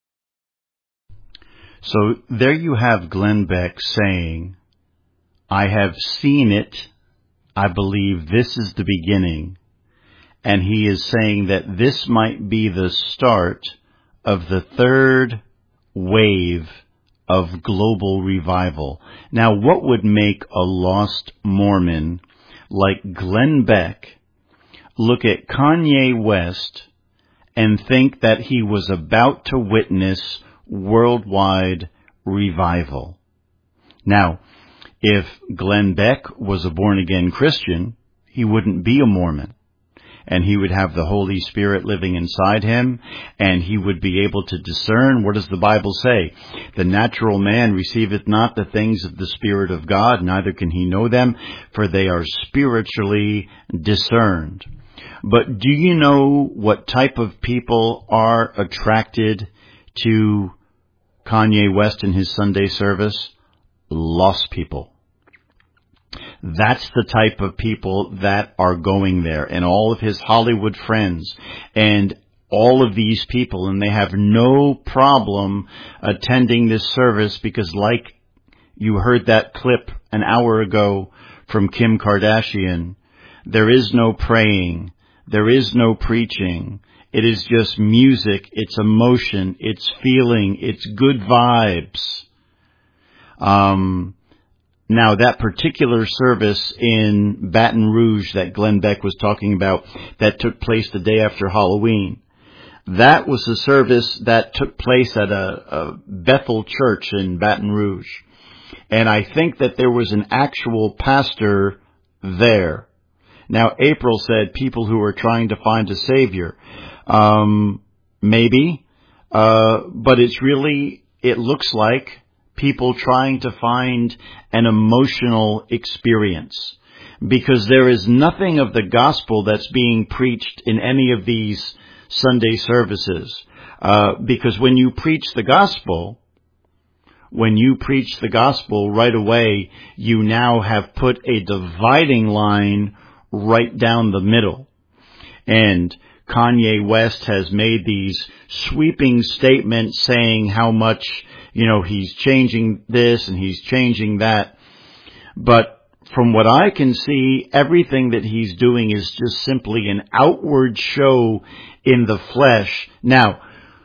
So there you have Glenn Beck saying, I have seen it. I believe this is the beginning. And he is saying that this might be the start of the third wave of global revival. Now, what would make a lost Mormon like Glenn Beck look at Kanye West and think that he was about to witness worldwide revival? Now, if Glenn Beck was a born-again Christian, he wouldn't be a Mormon. And he would have the Holy Spirit living inside him, and he would be able to discern. What does the Bible say? The natural man receiveth not the things of the Spirit of God, neither can he know them, for they are spiritually discerned. But do you know what type of people are attracted to Kanye West in his Sunday service? Lost people. That's the type of people that are going there, and all of his Hollywood friends and all of these people, and they have no problem attending this service because, like you heard that clip an hour ago from Kim Kardashian, there is no praying, there is no preaching. It is just music, it's emotion, it's feeling, it's good vibes. Um... Now, that particular service in Baton Rouge that Glenn Beck was talking about that took place the day after Halloween, that was a service that took place at a, a Bethel church in Baton Rouge. And I think that there was an actual pastor there. Now, April said people who are trying to find a Savior. Um, maybe. Uh, but it's really, it looks like people trying to find an emotional experience, because there is nothing of the gospel that's being preached in any of these Sunday services. Uh, because when you preach the gospel, when you preach the gospel right away, you now have put a dividing line right down the middle. And Kanye West has made these sweeping statements saying how much, you know, he's changing this and he's changing that. But from what I can see, everything that he's doing is just simply an outward show in the flesh. Now,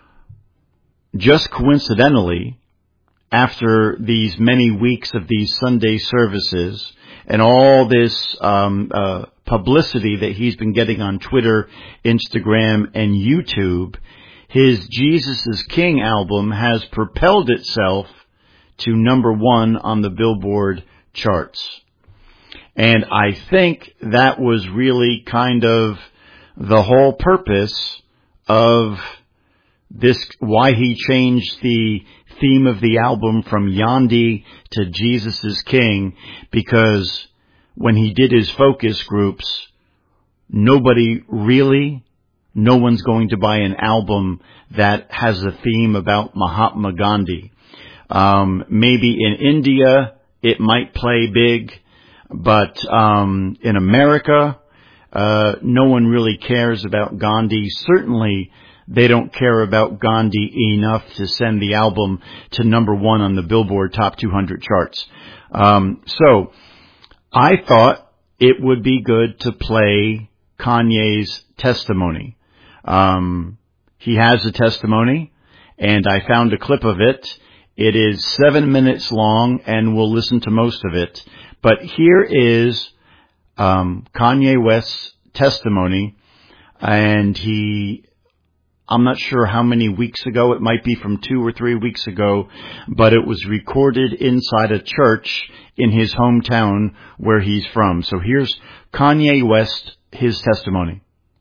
just coincidentally, after these many weeks of these Sunday services and all this um, uh, publicity that he's been getting on Twitter, Instagram, and YouTube, his Jesus is King album has propelled itself to number one on the Billboard charts. And I think that was really kind of the whole purpose of this, why he changed the theme of the album from Yandhi to Jesus is King, because when he did his focus groups, nobody really, no one's going to buy an album that has a theme about Mahatma Gandhi. Um, maybe in India it might play big, but um, in America, uh, no one really cares about Gandhi. Certainly, they don't care about Gandhi enough to send the album to number one on the Billboard Top two hundred charts. Um, so, I thought it would be good to play Kanye's testimony. Um, he has a testimony, and I found a clip of it. It is seven minutes long, and we'll listen to most of it. But here is um, Kanye West's testimony, and he, I'm not sure how many weeks ago, it might be from two or three weeks ago, but it was recorded inside a church in his hometown where he's from. So here's Kanye West, his testimony.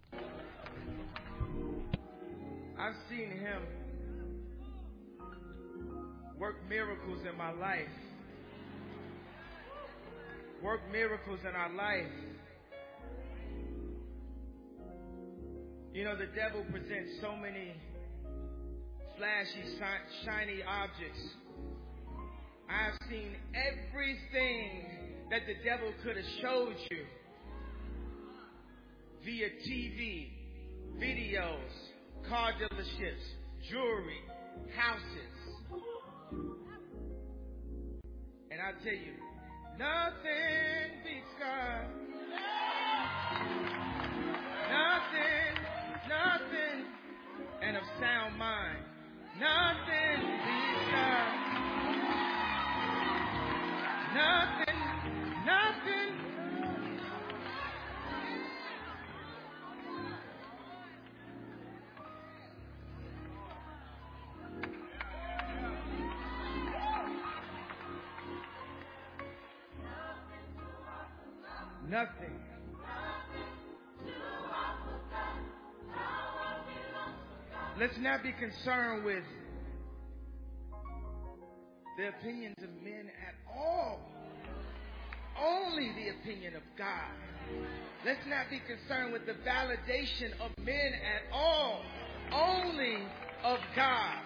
I've seen him work miracles in my life. Work miracles in our life. You know, the devil presents so many flashy, shiny objects. I've seen everything that the devil could have showed you via T V, videos, car dealerships, jewelry, houses. And I tell you, nothing beats God. Nothing, nothing, and of sound mind. Nothing beats God. Nothing, nothing. Nothing. Let's not be concerned with the opinions of men at all. Only the opinion of God. Let's not be concerned with the validation of men at all. Only of God.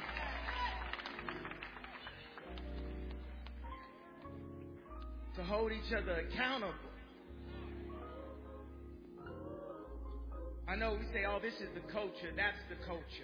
To hold each other accountable. I know we say, oh, this is the culture. That's the culture.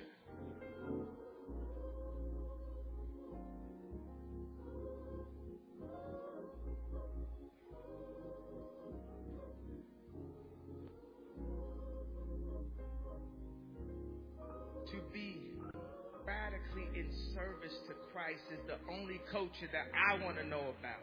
To be radically in service to Christ is the only culture that I want to know about.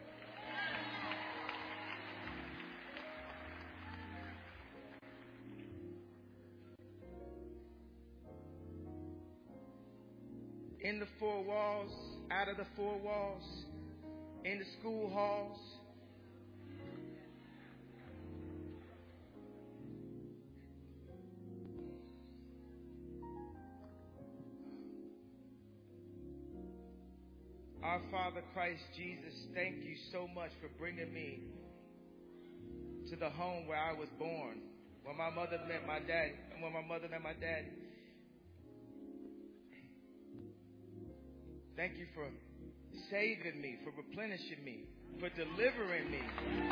In the four walls, out of the four walls, in the school halls. Our Father Christ Jesus, thank you so much for bringing me to the home where I was born, where my mother met my dad, and when my mother met my daddy. Thank you for saving me, for replenishing me, for delivering me.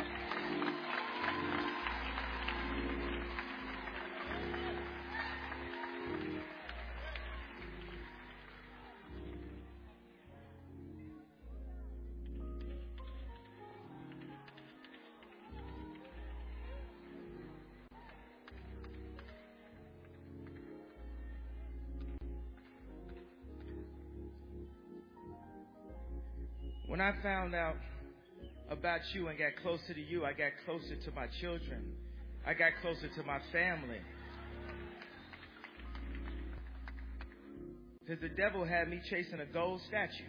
When I found out about you and got closer to you, I got closer to my children. I got closer to my family. Because the devil had me chasing a gold statue.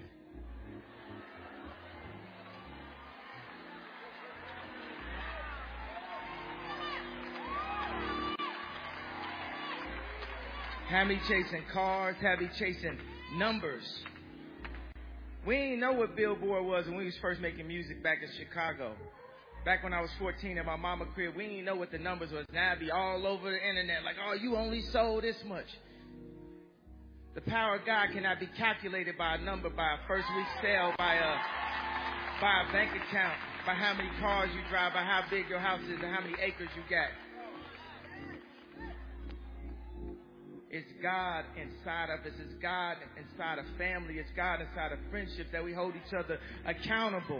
Had me chasing cars, had me chasing numbers. We didn't know what Billboard was when we was first making music back in Chicago. Back when I was fourteen at my mama's crib, we didn't know what the numbers was. Now it'd be all over the internet like, oh, you only sold this much. The power of God cannot be calculated by a number, by a first week sale, by a by a bank account, by how many cars you drive, by how big your house is, and how many acres you got. It's God inside of us. It's God inside of family. It's God inside of friendship that we hold each other accountable.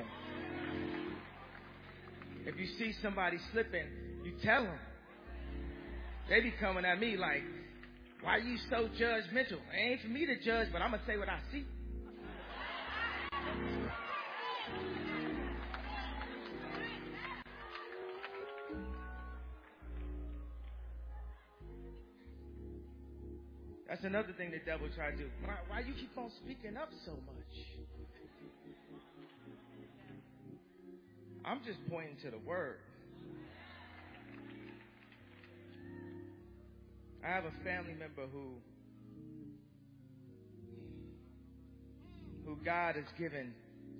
If you see somebody slipping, you tell them. They be coming at me like, why are you so judgmental? It ain't for me to judge, but I'm going to say what I see. That's another thing the devil tried to do. Why, why you keep on speaking up so much? I'm just pointing to the word. I have a family member who who God has given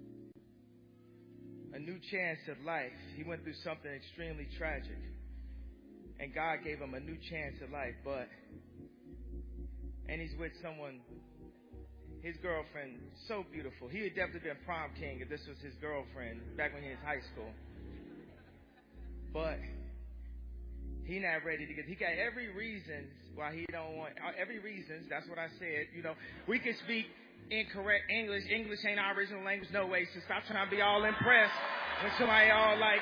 a new chance of life. He went through something extremely tragic, and God gave him a new chance of life, but and he's with someone, his girlfriend, so beautiful. He would definitely been prom king if this was his girlfriend back when he was in high school. But he not ready to get, he got every reason why he don't want, every reasons, that's what I said. You know, we can speak incorrect English. English ain't our original language, no way. So stop trying to be all impressed when somebody all like,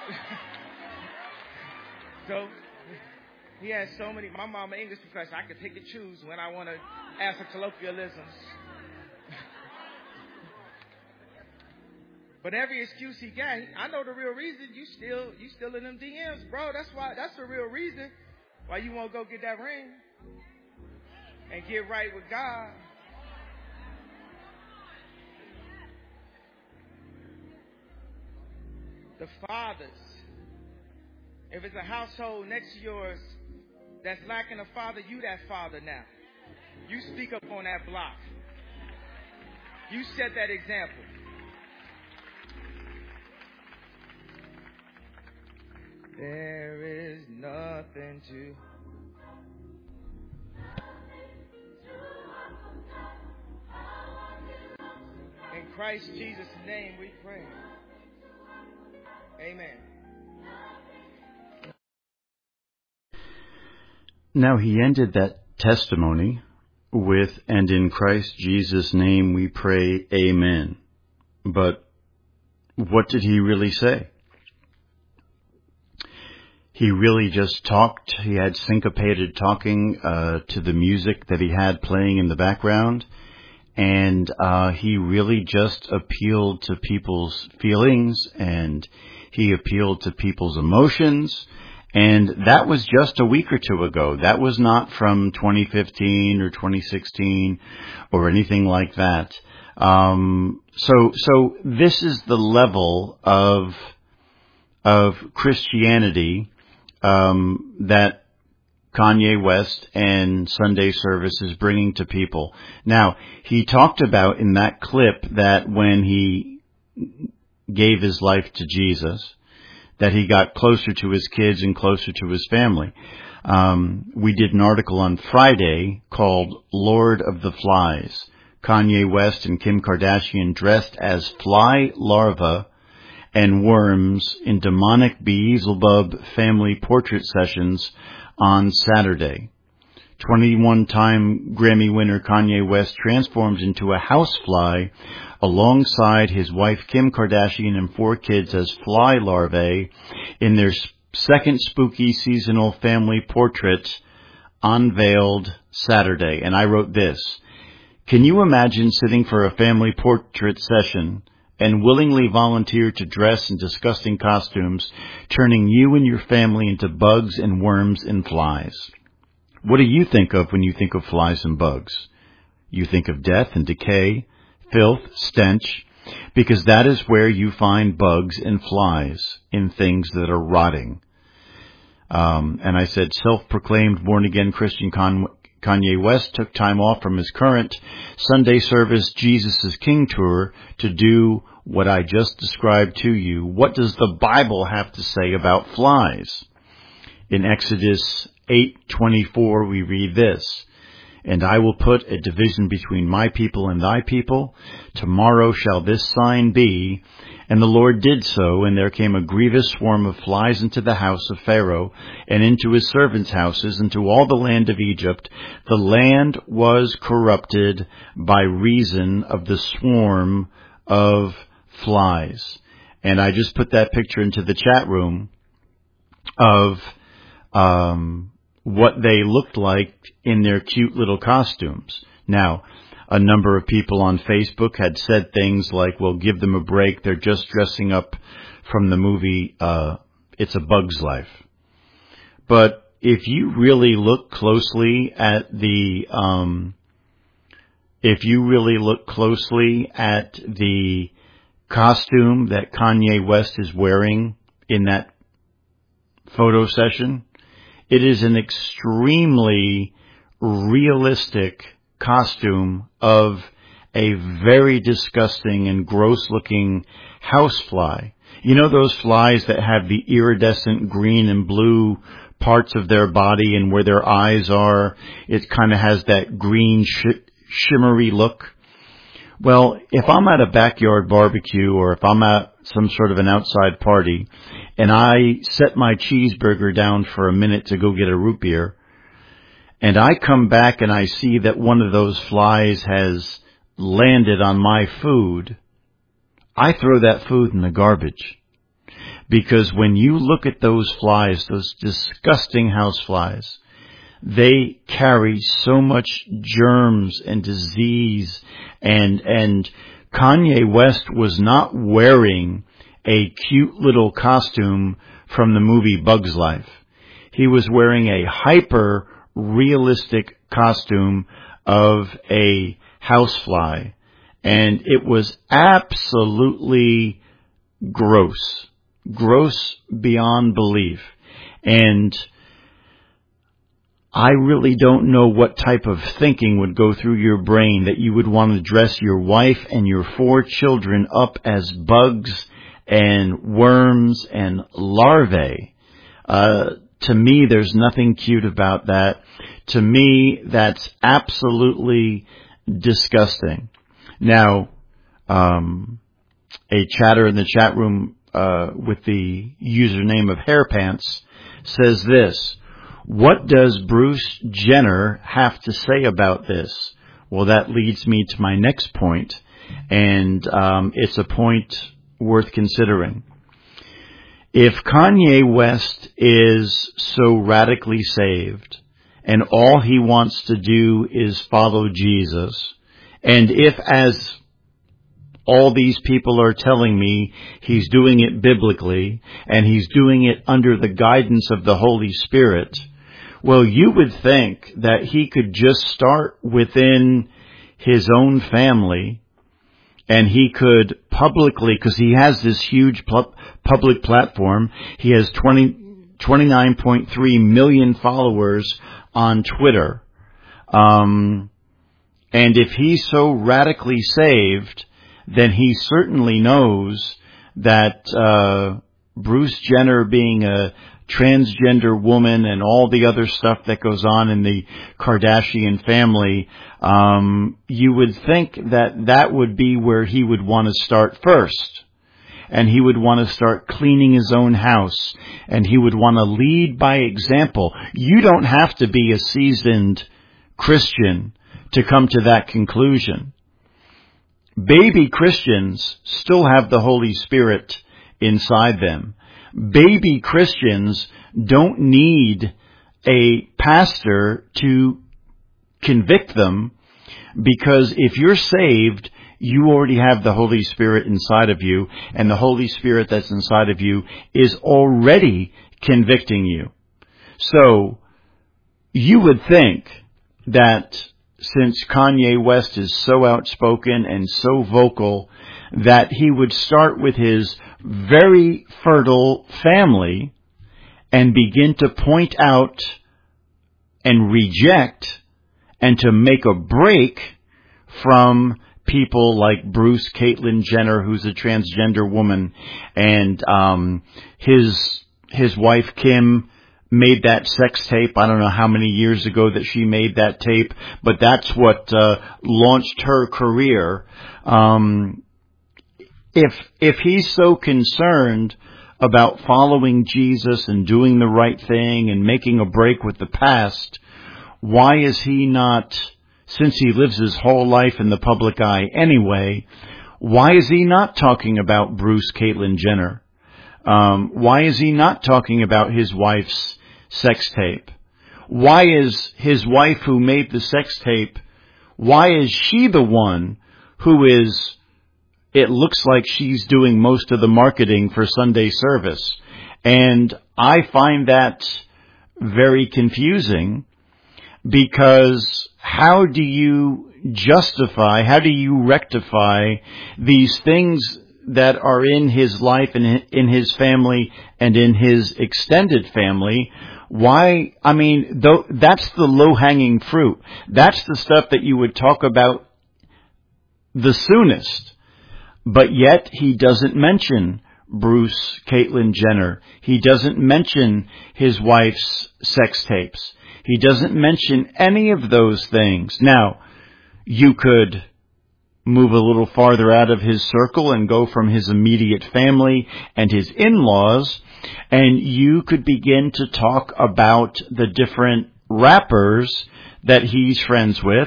so he has so many. My mom, an English professor, I could pick and choose when I want to ask for colloquialisms. But every excuse he got, I know the real reason. You still, you still in them D Ms, bro. That's why. That's the real reason why you won't go get that ring and get right with God. The fathers. If it's a household next to yours that's lacking a father, you that father now. You speak up on that block. You set that example. There is nothing to... In Christ Jesus' name we pray. Amen. Now he ended that testimony with, and in Christ Jesus' name we pray, amen. But what did he really say? He really just talked. He had syncopated talking uh, to the music that he had playing in the background. And uh, he really just appealed to people's feelings, and he appealed to people's emotions. And that was just a week or two ago. That was not from twenty fifteen or twenty sixteen or anything like that. Um, so, so this is the level of, of Christianity, um, that Kanye West and Sunday Service is bringing to people. Now, he talked about in that clip that when he gave his life to Jesus, that he got closer to his kids and closer to his family. Um, we did an article on Friday called Lord of the Flies. Kanye West and Kim Kardashian dressed as fly larvae and worms in demonic Beelzebub family portrait sessions on Saturday. twenty-one-time Grammy winner Kanye West transforms into a housefly alongside his wife Kim Kardashian and four kids as fly larvae in their second spooky seasonal family portrait unveiled Saturday. And I wrote this: can you imagine sitting for a family portrait session and willingly volunteer to dress in disgusting costumes, turning you and your family into bugs and worms and flies? What do you think of when you think of flies and bugs? You think of death and decay, filth, stench, because that is where you find bugs and flies in things that are rotting. Um, and I said, self-proclaimed born-again Christian Con- Kanye West took time off from his current Sunday service Jesus is King tour to do what I just described to you. What does the Bible have to say about flies? In Exodus eight twenty-four, we read this, "And I will put a division between my people and thy people. Tomorrow shall this sign be." And the Lord did so, and there came a grievous swarm of flies into the house of Pharaoh, and into his servants' houses, and to all the land of Egypt. The land was corrupted by reason of the swarm of flies. And I just put that picture into the chat room of um, what they looked like in their cute little costumes. Now, a number of people on Facebook had said things like, well, give them a break. They're just dressing up from the movie uh, It's a Bug's Life. But if you really look closely at the, um, if you really look closely at the costume that Kanye West is wearing in that photo session, it is an extremely realistic costume of a very disgusting and gross-looking housefly. You know those flies that have the iridescent green and blue parts of their body, and where their eyes are, it kind of has that green sh- shimmery look? Well, if I'm at a backyard barbecue, or if I'm at some sort of an outside party, and I set my cheeseburger down for a minute to go get a root beer, and I come back and I see that one of those flies has landed on my food, I throw that food in the garbage. Because when you look at those flies, those disgusting house flies, they carry so much germs and disease, and and Kanye West was not wearing a cute little costume from the movie Bug's Life. He was wearing a hyper realistic costume of a housefly, and it was absolutely gross, gross beyond belief. And I really don't know what type of thinking would go through your brain that you would want to dress your wife and your four children up as bugs and worms and larvae. Uh, to me, there's nothing cute about that. To me, that's absolutely disgusting. Now, um, a chatter in the chat room uh, with the username of Hairpants says this: what does Bruce Jenner have to say about this? Well, that leads me to my next point, and um, it's a point worth considering. If Kanye West is so radically saved, and all he wants to do is follow Jesus, and if, as all these people are telling me, he's doing it biblically, and he's doing it under the guidance of the Holy Spirit, well, you would think that he could just start within his own family, and he could publicly, because he has this huge pu- public platform, he has twenty, twenty-nine point three million followers on Twitter. Um, and if he's so radically saved, then he certainly knows that uh, Bruce Jenner being a transgender woman and all the other stuff that goes on in the Kardashian family, um, you would think that that would be where he would want to start first. And he would want to start cleaning his own house. And he would want to lead by example. You don't have to be a seasoned Christian to come to that conclusion. Baby Christians still have the Holy Spirit inside them. Baby Christians don't need a pastor to convict them, because if you're saved, you already have the Holy Spirit inside of you, and the Holy Spirit that's inside of you is already convicting you. So you would think that since Kanye West is so outspoken and so vocal, that he would start with his very fertile family and begin to point out and reject and to make a break from people like Bruce, Caitlyn Jenner, who's a transgender woman, and um his his wife Kim made that sex tape. I don't know how many years ago that she made that tape, but that's what uh, launched her career. Um, if if he's so concerned about following Jesus and doing the right thing and making a break with the past, why is he not, since he lives his whole life in the public eye anyway, why is he not talking about Bruce, Caitlyn Jenner? Um, why is he not talking about his wife's sex tape? Why is his wife who made the sex tape, why is she the one who is, it looks like she's doing most of the marketing for Sunday service? And I find that very confusing, because how do you justify, how do you rectify these things that are in his life and in his family and in his extended family? Why, I mean, though, that's the low-hanging fruit. That's the stuff that you would talk about the soonest. But yet he doesn't mention Bruce, Caitlyn Jenner. He doesn't mention his wife's sex tapes. He doesn't mention any of those things. Now, you could move a little farther out of his circle and go from his immediate family and his in-laws, and you could begin to talk about the different rappers that he's friends with,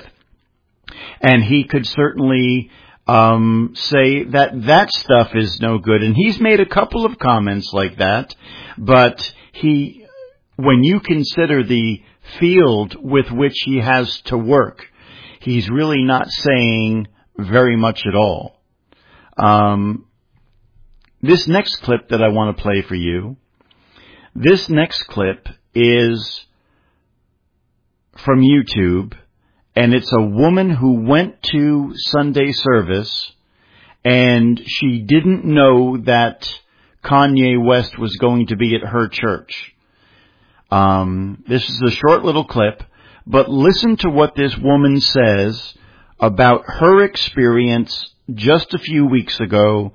and he could certainly um say that that stuff is no good. And he's made a couple of comments like that, but he, when you consider the field with which he has to work, he's really not saying very much at all. Um, this next clip that I want to play for you, this next clip is from YouTube, and it's a woman who went to Sunday service, and she didn't know that Kanye West was going to be at her church. Um, this is a short little clip, but listen to what this woman says about her experience just a few weeks ago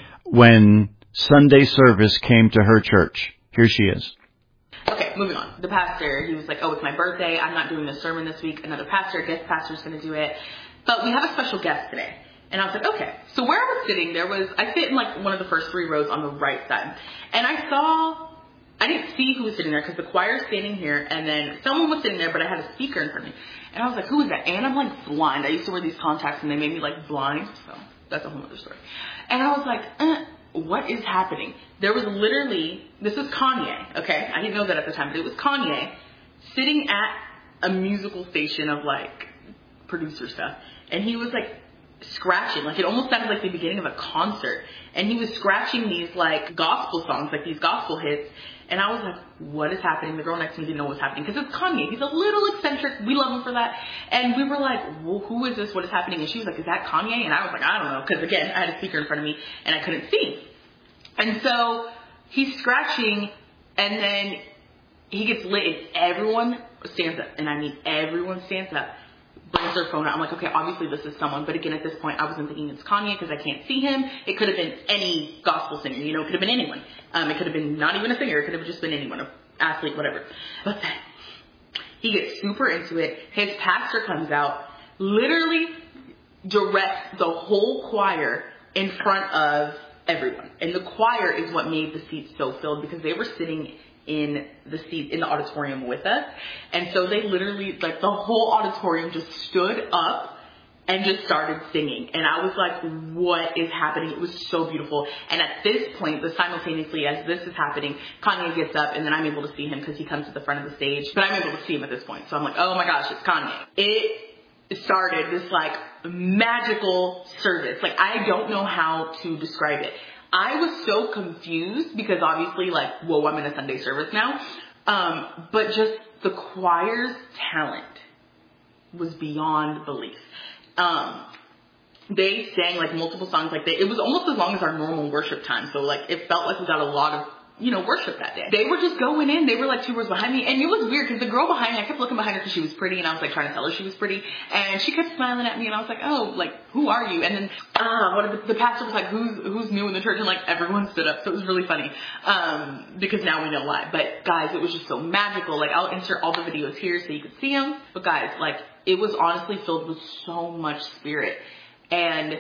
when Sunday service came to her church. Here she is. Okay, moving on. The pastor, he was like, oh, it's my birthday. I'm not doing the sermon this week. Another pastor, guest pastor is going to do it. But we have a special guest today. And I was like, okay. So where I was sitting, there was, I sit in like one of the first three rows on the right side. And I saw, I didn't see who was sitting there because the choir is standing here. And then someone was sitting there, but I had a speaker in front of me. And I was like, who is that? And I'm like blind. I used to wear these contacts and they made me like blind. So that's a whole other story. And I was like, eh, what is happening? There was literally, this is Kanye, okay? I didn't know that at the time, but it was Kanye sitting at a musical station of like producer stuff. And he was like scratching, like it almost sounded like the beginning of a concert. And he was scratching these like gospel songs, like these gospel hits. And I was like, what is happening? The girl next to me didn't know what was happening because it's Kanye. He's a little eccentric. We love him for that. And we were like, well, who is this? What is happening? And she was like, is that Kanye? And I was like, I don't know. Because again, I had a speaker in front of me and I couldn't see. And so he's scratching and then he gets lit and everyone stands up. And I mean, everyone stands up, brings their phone out. I'm like, okay, obviously this is someone. But again, at this point, I wasn't thinking it's Kanye because I can't see him. It could have been any gospel singer. You know, it could have been anyone. Um, it could have been not even a singer. It could have just been anyone, an athlete, whatever. But then he gets super into it. His pastor comes out, literally directs the whole choir in front of everyone. And the choir is what made the seats so filled because they were sitting in the seat in the auditorium with us. And so they literally, like the whole auditorium just stood up and just started singing. And I was like, what is happening? It was so beautiful. And at this point, the simultaneously as this is happening, Kanye gets up and then I'm able to see him because he comes to the front of the stage. But I'm able to see him at this point. So I'm like, oh my gosh, it's Kanye. It started this like magical service. Like I don't know how to describe it. I was so confused because obviously like, whoa, I'm in a Sunday service now. Um, but just the choir's talent was beyond belief. Um, they sang like multiple songs. Like they, it was almost as long as our normal worship time. So like it felt like we got a lot of, you know, worship that day. They were just going in. They were like two rows behind me. And it was weird because the girl behind me, I kept looking behind her because she was pretty. And I was like trying to tell her she was pretty. And she kept smiling at me. And I was like, oh, like, who are you? And then uh, one of the, the pastor was like, who's, who's new in the church? And like everyone stood up. So it was really funny um, because now we know why. But guys, it was just so magical. Like I'll insert all the videos here so you can see them. But guys, like it was honestly filled with so much spirit. And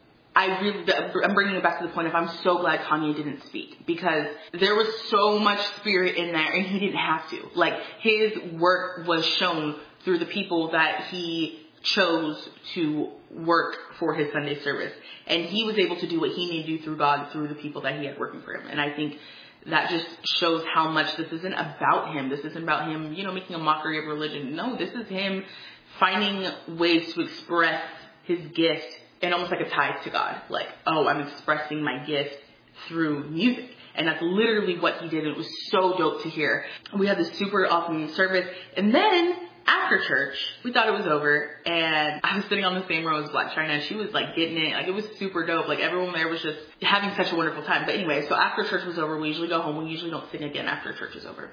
I really, I'm bringing it back to the point of I'm so glad Kanye didn't speak because there was so much spirit in there and he didn't have to. Like his work was shown through the people that he chose to work for his Sunday service. And he was able to do what he needed to do through God, through the people that he had working for him. And I think that just shows how much this isn't about him. This isn't about him, you know, making a mockery of religion. No, this is him finding ways to express his gift and almost like a tithe to God. Like, oh, I'm expressing my gift through music. And that's literally what he did. It was so dope to hear. We had this super awesome service. And then after church, we thought it was over. And I was sitting on the same row as Black China. And she was like getting it. Like it was super dope. Like everyone there was just having such a wonderful time. But anyway, so after church was over, we usually go home. We usually don't sing again after church is over.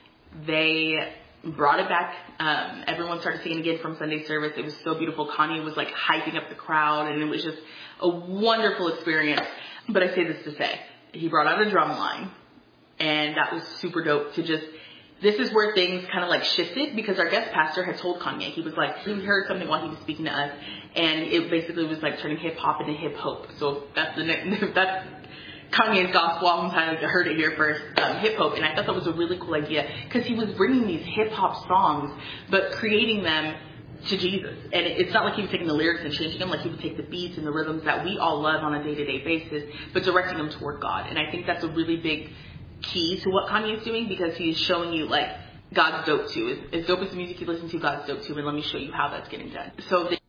They brought it back. Um, everyone started singing again from Sunday service. It was so beautiful. Kanye was like hyping up the crowd and it was just a wonderful experience. But I say this to say, he brought out a drum line and that was super dope to just, this is where things kind of like shifted because our guest pastor had told Kanye, he was like, he heard something while he was speaking to us and it basically was like turning hip hop into hip hop. So that's the next, that's Kanye's gospel album title. I heard it here first, um, hip hop, and I thought that was a really cool idea because he was bringing these hip hop songs, but creating them to Jesus. And it's not like he was taking the lyrics and changing them, like he would take the beats and the rhythms that we all love on a day-to-day basis, but directing them toward God. And I think that's a really big key to what Kanye is doing because he's showing you like God's dope too. As, as dope as the music you listen to, God's dope too, and let me show you how that's getting done. So. The-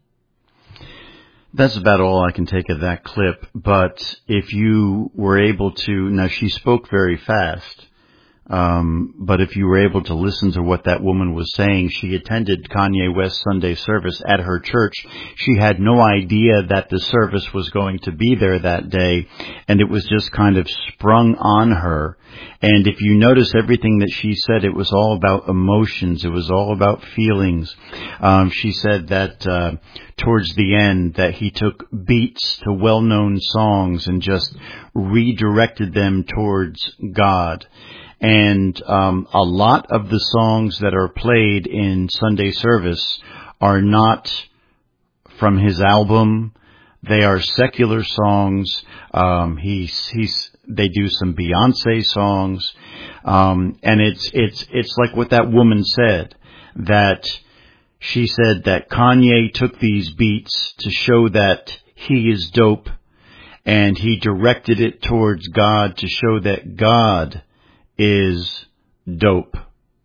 That's about all I can take of that clip, but if you were able to, now she spoke very fast, um, but if you were able to listen to what that woman was saying, she attended Kanye West's Sunday service at her church. She had no idea that the service was going to be there that day, and it was just kind of sprung on her. And if you notice everything that she said, it was all about emotions. It was all about feelings. Um, she said that uh, towards the end that he took beats to well-known songs and just redirected them towards God. And um, a lot of the songs that are played in Sunday service are not from his album. They are secular songs. Um, he's he's they do some Beyonce songs, um, and it's it's it's like what that woman said, that she said that Kanye took these beats to show that he is dope, and he directed it towards God to show that God is dope.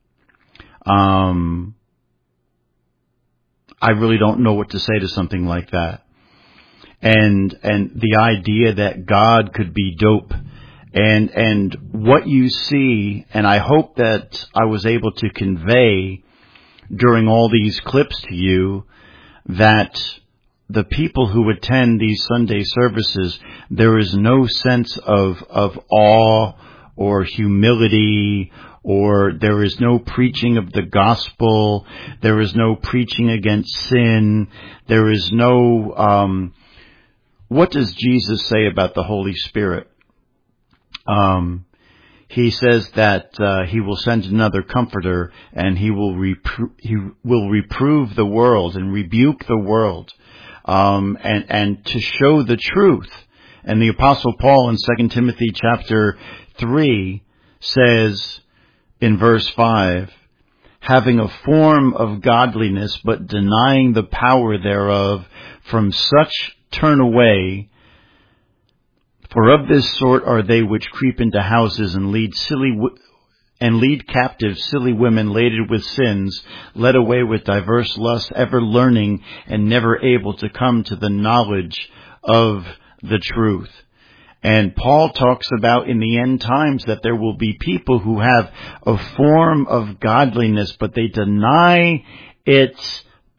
Um, I really don't know what to say to something like that. And, and the idea that God could be dope and, and what you see, and I hope that I was able to convey during all these clips to you that the people who attend these Sunday services, there is no sense of, of awe or humility, or there is no preaching of the gospel. There is no preaching against sin. There is no, um, what does Jesus say about the Holy Spirit? Um, he says that uh, he will send another comforter, and he will repro- he will reprove the world and rebuke the world, um, and and to show the truth. And the Apostle Paul in Second Timothy chapter three says in verse five, having a form of godliness, but denying the power thereof, from such turn away. For of this sort are they which creep into houses and lead silly w- and lead captive silly women laden with sins, led away with diverse lusts, ever learning and never able to come to the knowledge of the truth. And Paul talks about in the end times that there will be people who have a form of godliness, but they deny its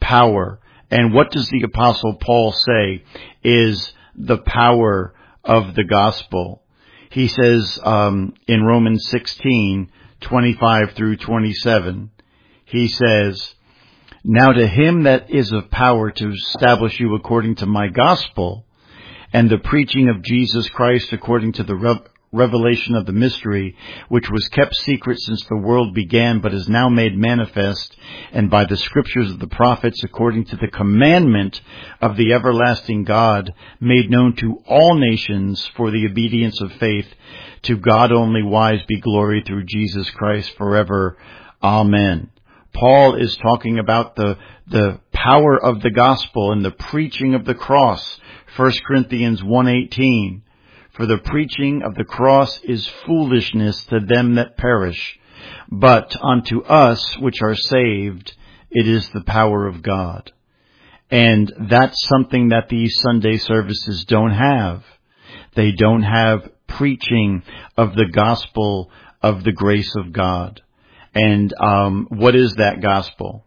power. And what does the Apostle Paul say is the power of the gospel? He says um, in Romans sixteen, twenty-five through twenty-seven, he says, "Now to him that is of power to establish you according to my gospel, and the preaching of Jesus Christ according to the rev- revelation of the mystery, which was kept secret since the world began, but is now made manifest, and by the scriptures of the prophets, according to the commandment of the everlasting God, made known to all nations for the obedience of faith. To God only wise be glory through Jesus Christ forever. Amen." Paul is talking about the, the power of the gospel and the preaching of the cross. First Corinthians one eighteen. "For the preaching of the cross is foolishness to them that perish, but unto us which are saved, it is the power of God." And that's something that these Sunday services don't have. They don't have preaching of the gospel of the grace of God. And um, what is that gospel?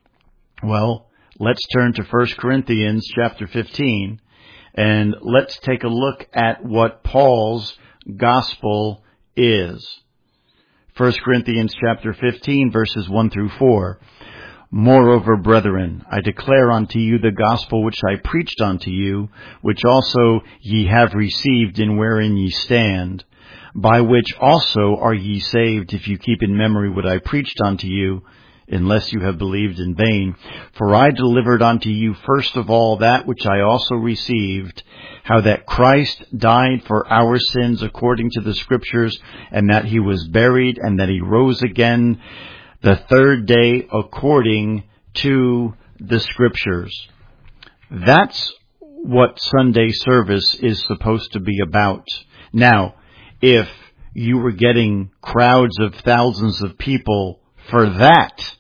Well, let's turn to First Corinthians chapter fifteen, and let's take a look at what Paul's gospel is. First Corinthians chapter fifteen, verses one through four. "Moreover, brethren, I declare unto you the gospel which I preached unto you, which also ye have received, in wherein ye stand, by which also are ye saved, if you keep in memory what I preached unto you, unless you have believed in vain. For I delivered unto you first of all that which I also received, how that Christ died for our sins according to the Scriptures, and that he was buried, and that he rose again the third day according to the Scriptures." That's what Sunday service is supposed to be about. Now, if you were getting crowds of thousands of people for that,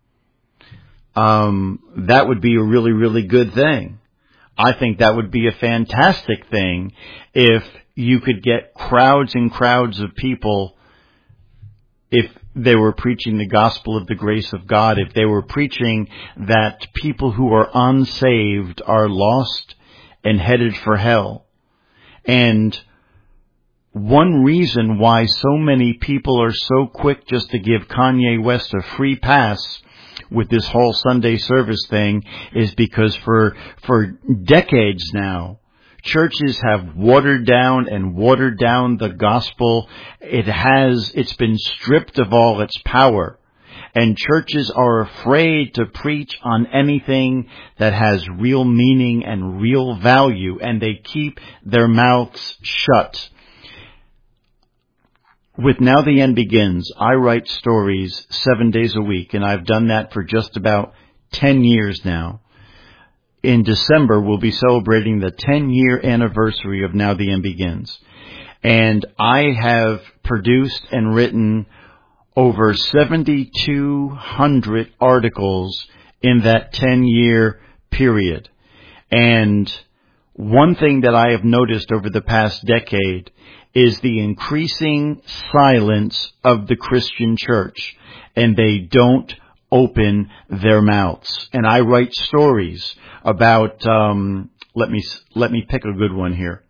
um, that would be a really, really good thing. I think that would be a fantastic thing if you could get crowds and crowds of people if they were preaching the gospel of the grace of God, if they were preaching that people who are unsaved are lost and headed for hell. And one reason why so many people are so quick just to give Kanye West a free pass with this whole Sunday service thing is because for for decades now, churches have watered down and watered down the gospel. It has, it's been stripped of all its power. And churches are afraid to preach on anything that has real meaning and real value, and they keep their mouths shut. With Now the End Begins, I write stories seven days a week, and I've done that for just about ten years now. In December, we'll be celebrating the ten-year anniversary of Now the End Begins. And I have produced and written over seventy-two hundred articles in that ten-year period. And one thing that I have noticed over the past decade is the increasing silence of the Christian church. And they don't open their mouths. And I write stories about, um, let me, let me pick a good one here.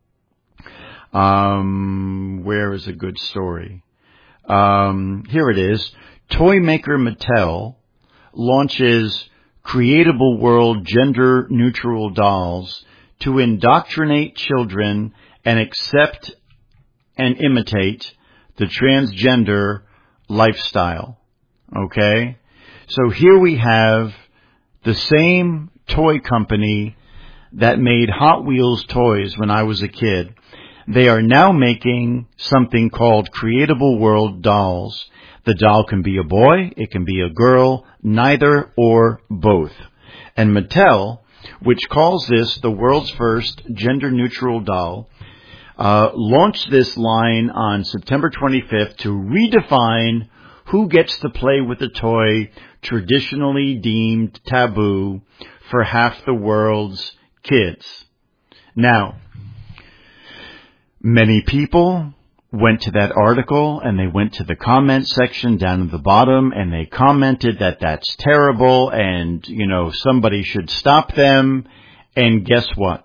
Um, where is a good story? Um, here it is. Toy maker Mattel launches Creatable World gender neutral dolls to indoctrinate children and accept and imitate the transgender lifestyle. Okay? So here we have the same toy company that made Hot Wheels toys when I was a kid. They are now making something called Creatable World dolls. The doll can be a boy, it can be a girl, neither or both. And Mattel, which calls this the world's first gender-neutral doll, uh, launched this line on September twenty-fifth to redefine who gets to play with a toy traditionally deemed taboo for half the world's kids. Now, many people went to that article and they went to the comment section down at the bottom and they commented that that's terrible and, you know, somebody should stop them. And guess what?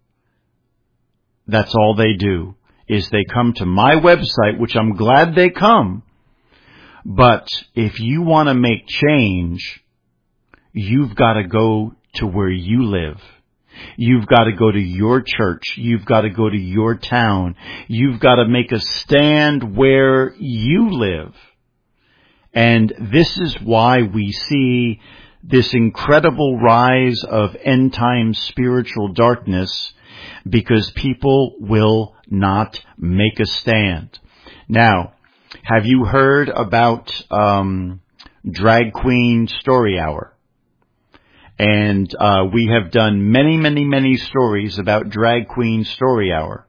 That's all they do, is they come to my website, which I'm glad they come. But if you want to make change, you've got to go to where you live. You've got to go to your church. You've got to go to your town. You've got to make a stand where you live. And this is why we see this incredible rise of end-time spiritual darkness, because people will not make a stand. Now, have you heard about um, Drag Queen Story Hour? And uh, we have done many, many, many stories about Drag Queen Story Hour.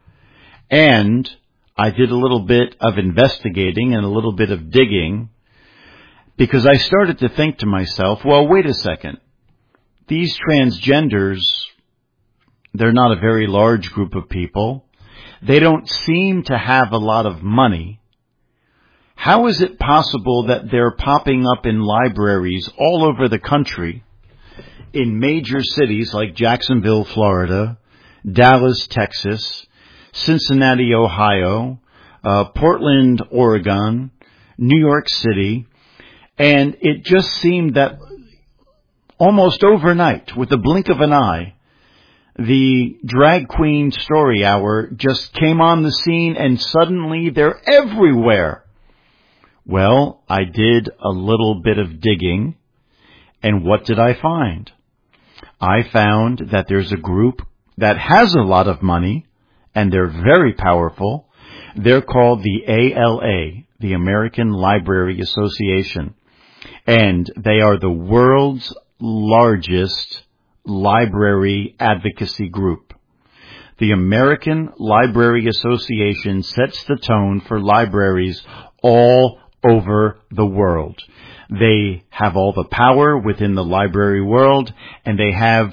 And I did a little bit of investigating and a little bit of digging, because I started to think to myself, well, wait a second. These transgenders, they're not a very large group of people. They don't seem to have a lot of money. How is it possible that they're popping up in libraries all over the country, in major cities like Jacksonville, Florida, Dallas, Texas, Cincinnati, Ohio, uh, Portland, Oregon, New York City, and it just seemed that almost overnight, with the blink of an eye, the Drag Queen Story Hour just came on the scene and suddenly they're everywhere. Well, I did a little bit of digging, and what did I find? I found that there's a group that has a lot of money, and they're very powerful. They're called the A L A, the American Library Association, and they are the world's largest library advocacy group. The American Library Association sets the tone for libraries all over the world. They have all the power within the library world, and they have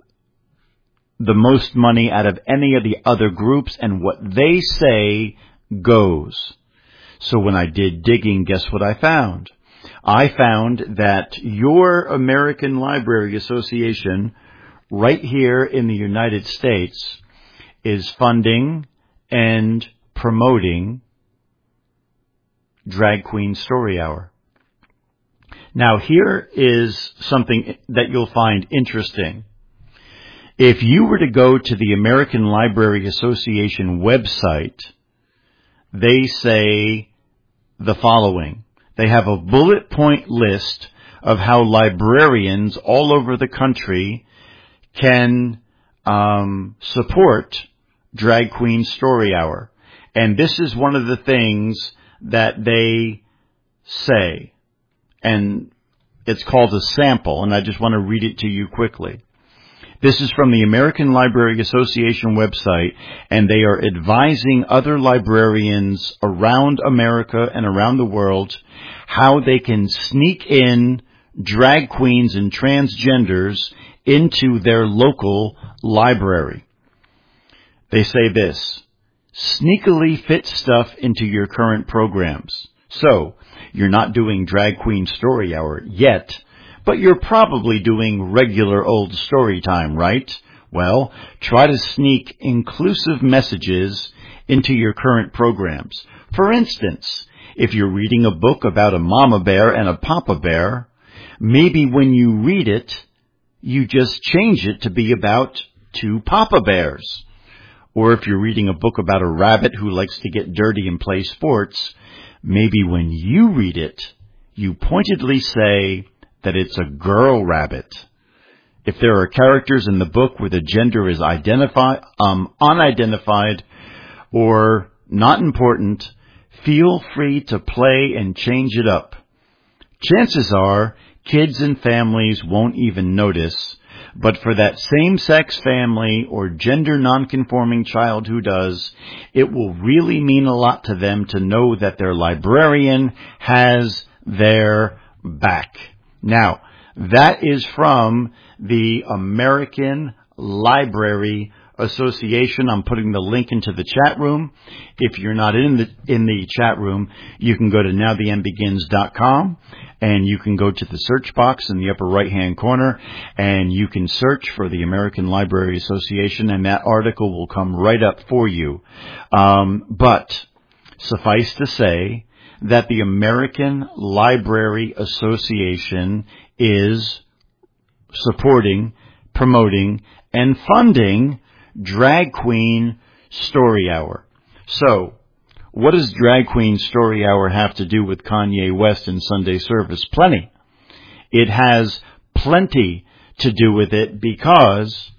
the most money out of any of the other groups, and what they say goes. So when I did digging, guess what I found? I found that your American Library Association right here in the United States is funding and promoting Drag Queen Story Hour. Now, here is something that you'll find interesting. If you were to go to the American Library Association website, they say the following. They have a bullet point list of how librarians all over the country can um, support Drag Queen Story Hour. And this is one of the things that they say. And it's called a sample, and I just want to read it to you quickly. This is from the American Library Association website, and they are advising other librarians around America and around the world how they can sneak in drag queens and transgenders into their local library. They say this: sneakily fit stuff into your current programs. So, you're not doing Drag Queen Story Hour yet, but you're probably doing regular old story time, right? Well, try to sneak inclusive messages into your current programs. For instance, if you're reading a book about a mama bear and a papa bear, maybe when you read it, you just change it to be about two papa bears. Or if you're reading a book about a rabbit who likes to get dirty and play sports, maybe when you read it, you pointedly say that it's a girl rabbit. If there are characters in the book where the gender is identified, um, unidentified or not important, feel free to play and change it up. Chances are kids and families won't even notice, but for that same-sex family or gender nonconforming child who does, it will really mean a lot to them to know that their librarian has their back. Now, that is from the American Library Association. I'm putting the link into the chat room. If you're not in the in the chat room, you can go to now the end begins dot com and you can go to the search box in the upper right-hand corner and you can search for the American Library Association, and that article will come right up for you. Um, but suffice to say that the American Library Association is supporting, promoting, and funding Drag Queen Story Hour. So, what does Drag Queen Story Hour have to do with Kanye West and Sunday service? Plenty. It has plenty to do with it because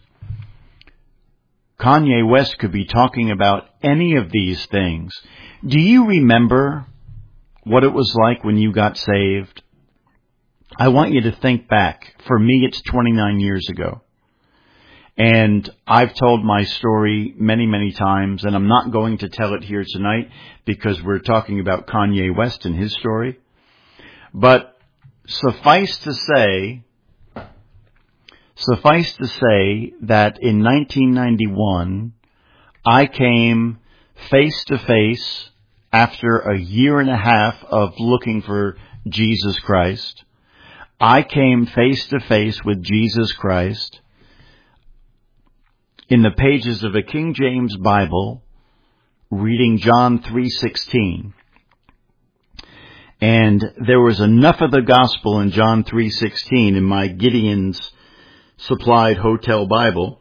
Kanye West could be talking about any of these things. Do you remember what it was like when you got saved? I want you to think back. For me, it's twenty-nine years ago. And I've told my story many, many times, and I'm not going to tell it here tonight because we're talking about Kanye West and his story. But suffice to say, suffice to say that in nineteen ninety-one, I came face to face after a year and a half of looking for Jesus Christ. I came face to face with Jesus Christ in the pages of a King James Bible, reading John three sixteen. And there was enough of the gospel in John three sixteen in my Gideon's supplied hotel Bible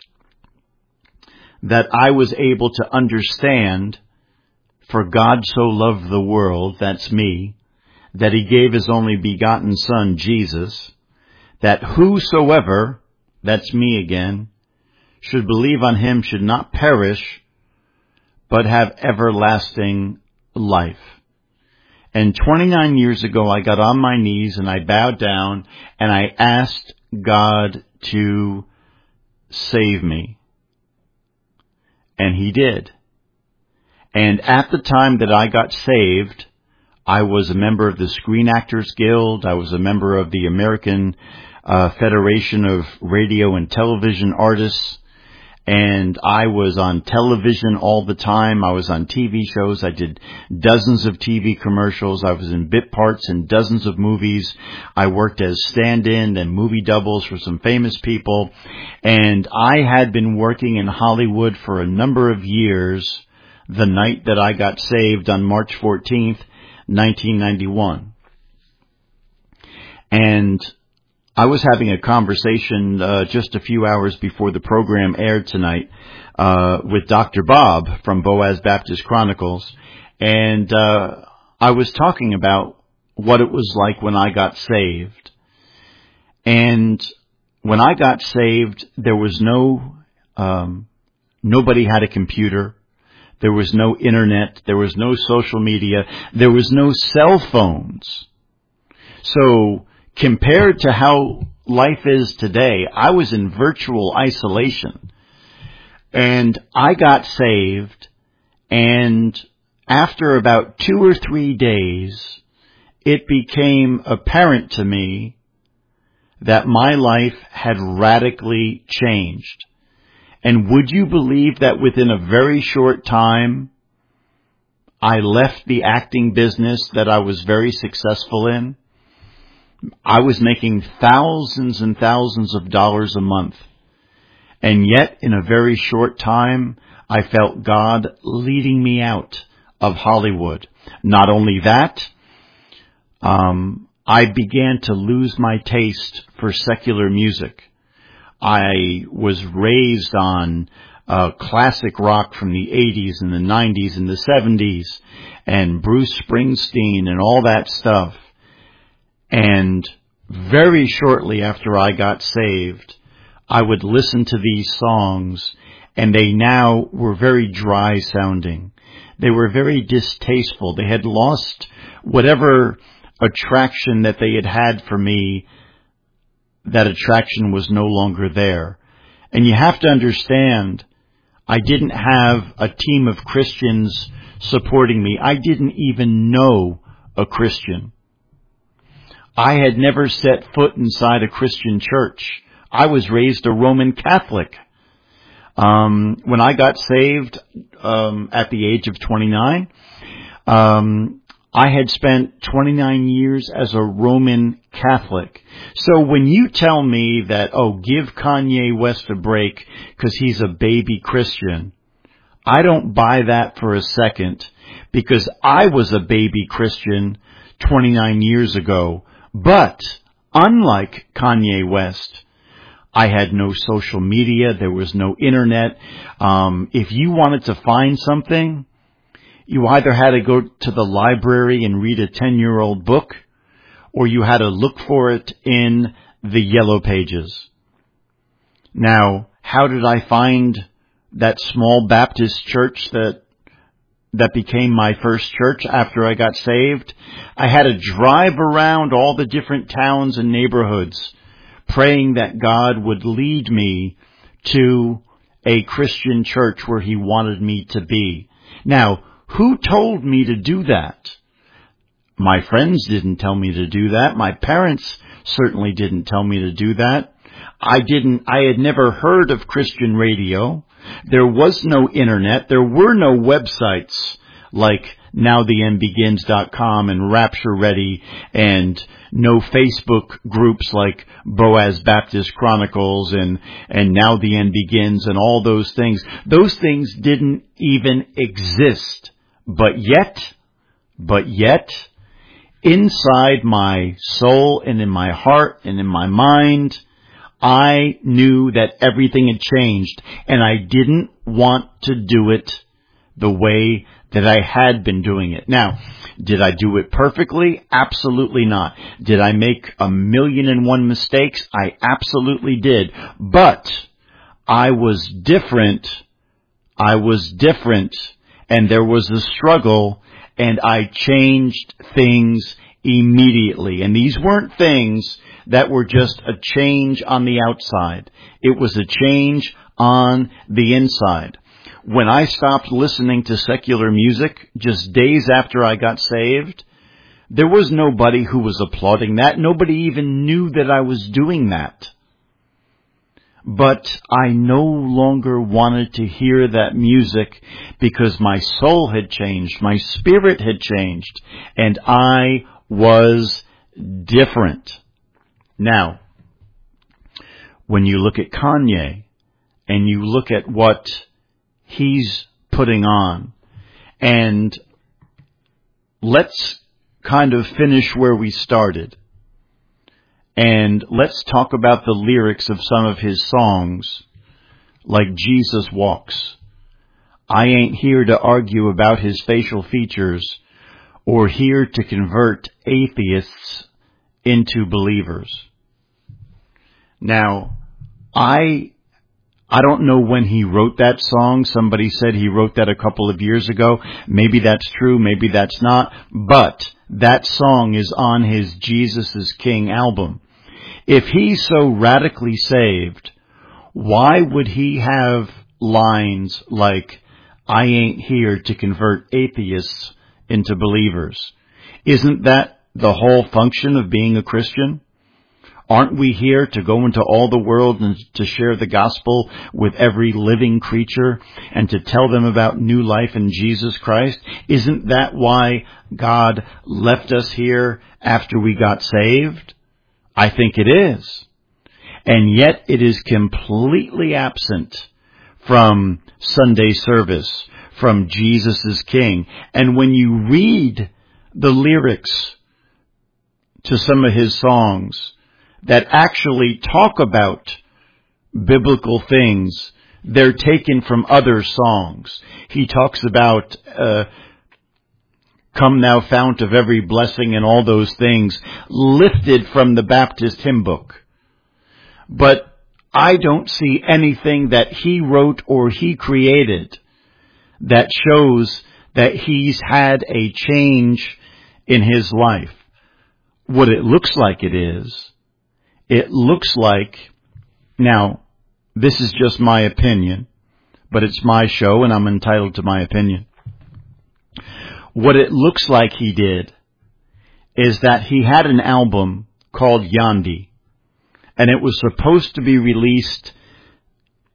that I was able to understand, for God so loved the world, that's me, that he gave his only begotten Son, Jesus, that whosoever, that's me again, should believe on him should not perish, but have everlasting life. And twenty-nine years ago, I got on my knees and I bowed down and I asked God to save me. And he did. And at the time that I got saved, I was a member of the Screen Actors Guild. I was a member of the American uh, Federation of Radio and Television Artists. And I was on television all the time. I was on T V shows. I did dozens of T V commercials. I was in bit parts in dozens of movies. I worked as stand-in and movie doubles for some famous people. And I had been working in Hollywood for a number of years the night that I got saved on March fourteenth, nineteen ninety-one. And I was having a conversation uh, just a few hours before the program aired tonight uh, with Doctor Bob from Boaz Baptist Chronicles, and uh, I was talking about what it was like when I got saved. And when I got saved, there was no, um, nobody had a computer. There was no internet. There was no social media. There was no cell phones. So compared to how life is today, I was in virtual isolation. And I got saved, and after about two or three days, it became apparent to me that my life had radically changed. And would you believe that within a very short time, I left the acting business that I was very successful in? I was making thousands and thousands of dollars a month. And yet, in a very short time, I felt God leading me out of Hollywood. Not only that, um, I began to lose my taste for secular music. I was raised on uh, classic rock from the eighties and the nineties and the seventies and Bruce Springsteen and all that stuff. And very shortly after I got saved, I would listen to these songs, and they now were very dry sounding. They were very distasteful. They had lost whatever attraction that they had had for me. That attraction was no longer there. And you have to understand, I didn't have a team of Christians supporting me. I didn't even know a Christian. I had never set foot inside a Christian church. I was raised a Roman Catholic. Um, when I got saved um, at the age of twenty-nine, um, I had spent twenty-nine years as a Roman Catholic. So when you tell me that, oh, give Kanye West a break because he's a baby Christian, I don't buy that for a second, because I was a baby Christian twenty-nine years ago. But unlike Kanye West, I had no social media. There was no internet. Um, if you wanted to find something, you either had to go to the library and read a ten-year-old book, or you had to look for it in the yellow pages. Now, how did I find that small Baptist church that that became my first church after I got saved? I had to drive around all the different towns and neighborhoods, praying that God would lead me to a Christian church where He wanted me to be. Now, who told me to do that? My friends didn't tell me to do that. My parents certainly didn't tell me to do that. I didn't, I had never heard of Christian radio. There was no internet. There were no websites like now the end begins dot com and Rapture Ready, and no Facebook groups like Boaz Baptist Chronicles and, and Now the End Begins and all those things. Those things didn't even exist. But yet, but yet, inside my soul and in my heart and in my mind, I knew that everything had changed, and I didn't want to do it the way that I had been doing it. Now, did I do it perfectly? Absolutely not. Did I make a million and one mistakes? I absolutely did. But I was different. I was different, and there was a struggle, and I changed things immediately. And these weren't things that were just a change on the outside. It was a change on the inside. When I stopped listening to secular music just days after I got saved, there was nobody who was applauding that. Nobody even knew that I was doing that. But I no longer wanted to hear that music because my soul had changed, my spirit had changed, and I was different. Now, when you look at Kanye and you look at what he's putting on, and let's kind of finish where we started, and let's talk about the lyrics of some of his songs, like Jesus Walks. I ain't here to argue about his facial features or here to convert atheists into believers. Now, I I don't know when he wrote that song. Somebody said he wrote that a couple of years ago. Maybe that's true, maybe that's not. But that song is on his Jesus is King album. If he's so radically saved, why would he have lines like, I ain't here to convert atheists into believers? Isn't that the whole function of being a Christian? Aren't we here to go into all the world and to share the gospel with every living creature and to tell them about new life in Jesus Christ? Isn't that why God left us here after we got saved? I think it is. And yet it is completely absent from Sunday service, from Jesus is King. And when you read the lyrics to some of his songs that actually talk about biblical things, they're taken from other songs. He talks about, uh, come thou fount of every blessing and all those things lifted from the Baptist hymn book. But I don't see anything that he wrote or he created that shows that he's had a change in his life. What it looks like it is, it looks like, now, this is just my opinion, but it's my show and I'm entitled to my opinion. What it looks like he did is that he had an album called Yandhi, and it was supposed to be released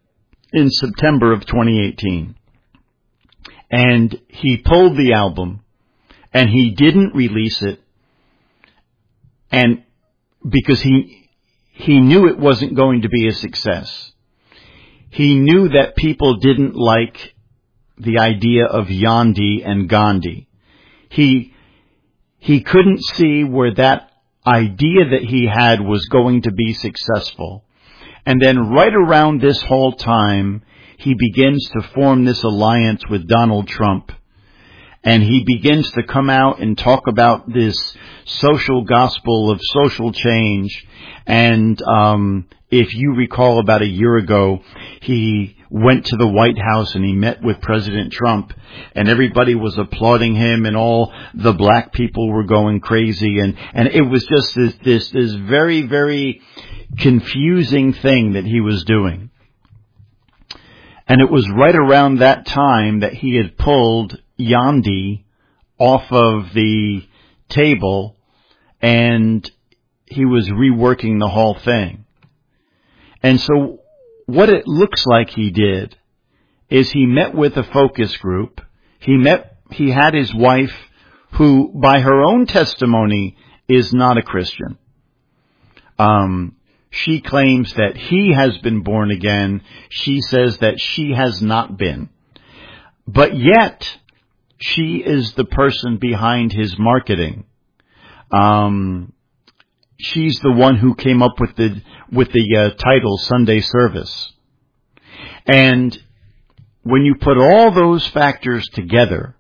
in September of twenty eighteen. And he pulled the album, and he didn't release it, and because he he knew it wasn't going to be a success. He knew that people didn't like the idea of Yandhi and Gandhi. He he couldn't see where that idea that he had was going to be successful. And then right around this whole time, he begins to form this alliance with Donald Trump. And he begins to come out and talk about this social gospel of social change. And um if you recall, about a year ago, he went to the White House and he met with President Trump, and everybody was applauding him, and all the black people were going crazy, and and it was just this this this very very confusing thing that he was doing. And it was right around that time that he had pulled Yandhi off of the table, and he was reworking the whole thing. And so what it looks like he did is he met with a focus group. He met, he had his wife, who by her own testimony is not a Christian. Um, she claims that he has been born again. She says that she has not been. But yet, she is the person behind his marketing. Um, she's the one who came up with the with the uh, title Sunday Service. And when you put all those factors together,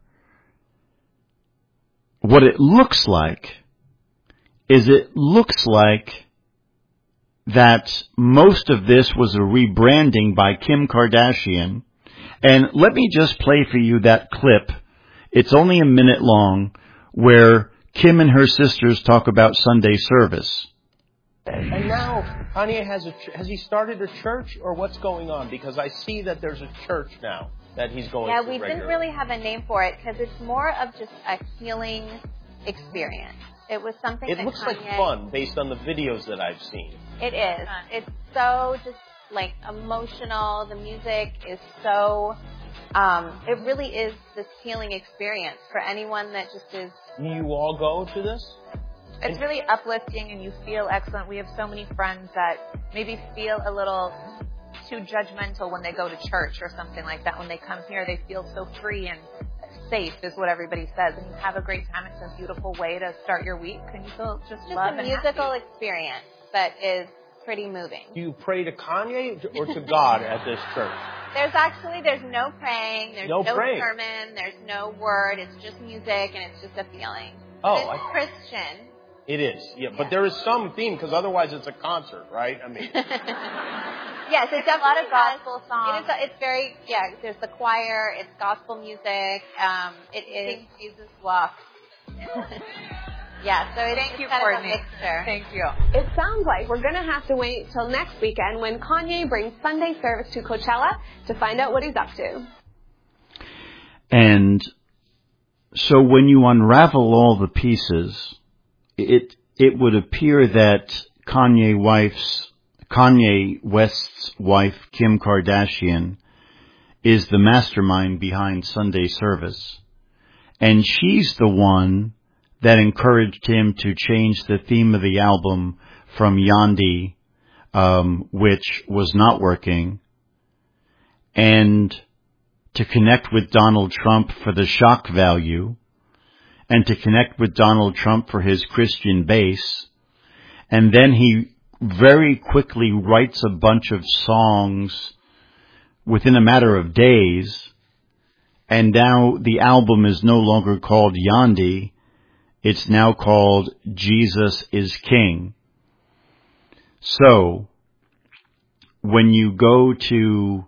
what it looks like is it looks like that most of this was a rebranding by Kim Kardashian. And let me just play for you that clip. It's only a minute long, where Kim and her sisters talk about Sunday service. And now Kanye has a ch- has he started a church, or what's going on? Because I see that there's a church now that he's going yeah, to. Yeah, we regularly. didn't really have a name for it because it's more of just a healing experience. It was something It that looks Kanye, like fun based on the videos that I've seen. It is. It's so just like emotional. The music is so. Um, it really is this healing experience for anyone that just is. You all go to this? It's really uplifting and you feel excellent. We have so many friends that maybe feel a little too judgmental when they go to church or something like that. When they come here, they feel so free and safe is what everybody says. And you have a great time. It's a beautiful way to start your week. And you feel just, just love a and musical happy. experience that is pretty moving. Do you pray to Kanye or to God at this church? There's actually, there's no praying, there's no, no praying. sermon, there's no word, it's just music and it's just a feeling. Oh, it's I, Christian. It is, yeah, but there is some theme, because otherwise it's a concert, right? I mean. Yes, it's a lot of gospel songs. It is, it's very, yeah, there's the choir, it's gospel music, um, it is. Sing Jesus Walks. Yeah, so it's Thank you, kind Courtney. of a mixture. Thank you. It sounds like we're going to have to wait till next weekend when Kanye brings Sunday service to Coachella to find out what he's up to. And so when you unravel all the pieces, it it would appear that Kanye wife's Kanye West's wife, Kim Kardashian, is the mastermind behind Sunday service. And she's the one that encouraged him to change the theme of the album from Yandhi, um, which was not working, and to connect with Donald Trump for the shock value, and to connect with Donald Trump for his Christian base. And then he very quickly writes a bunch of songs within a matter of days, and now the album is no longer called Yandhi. It's now called Jesus is King. So, when you go to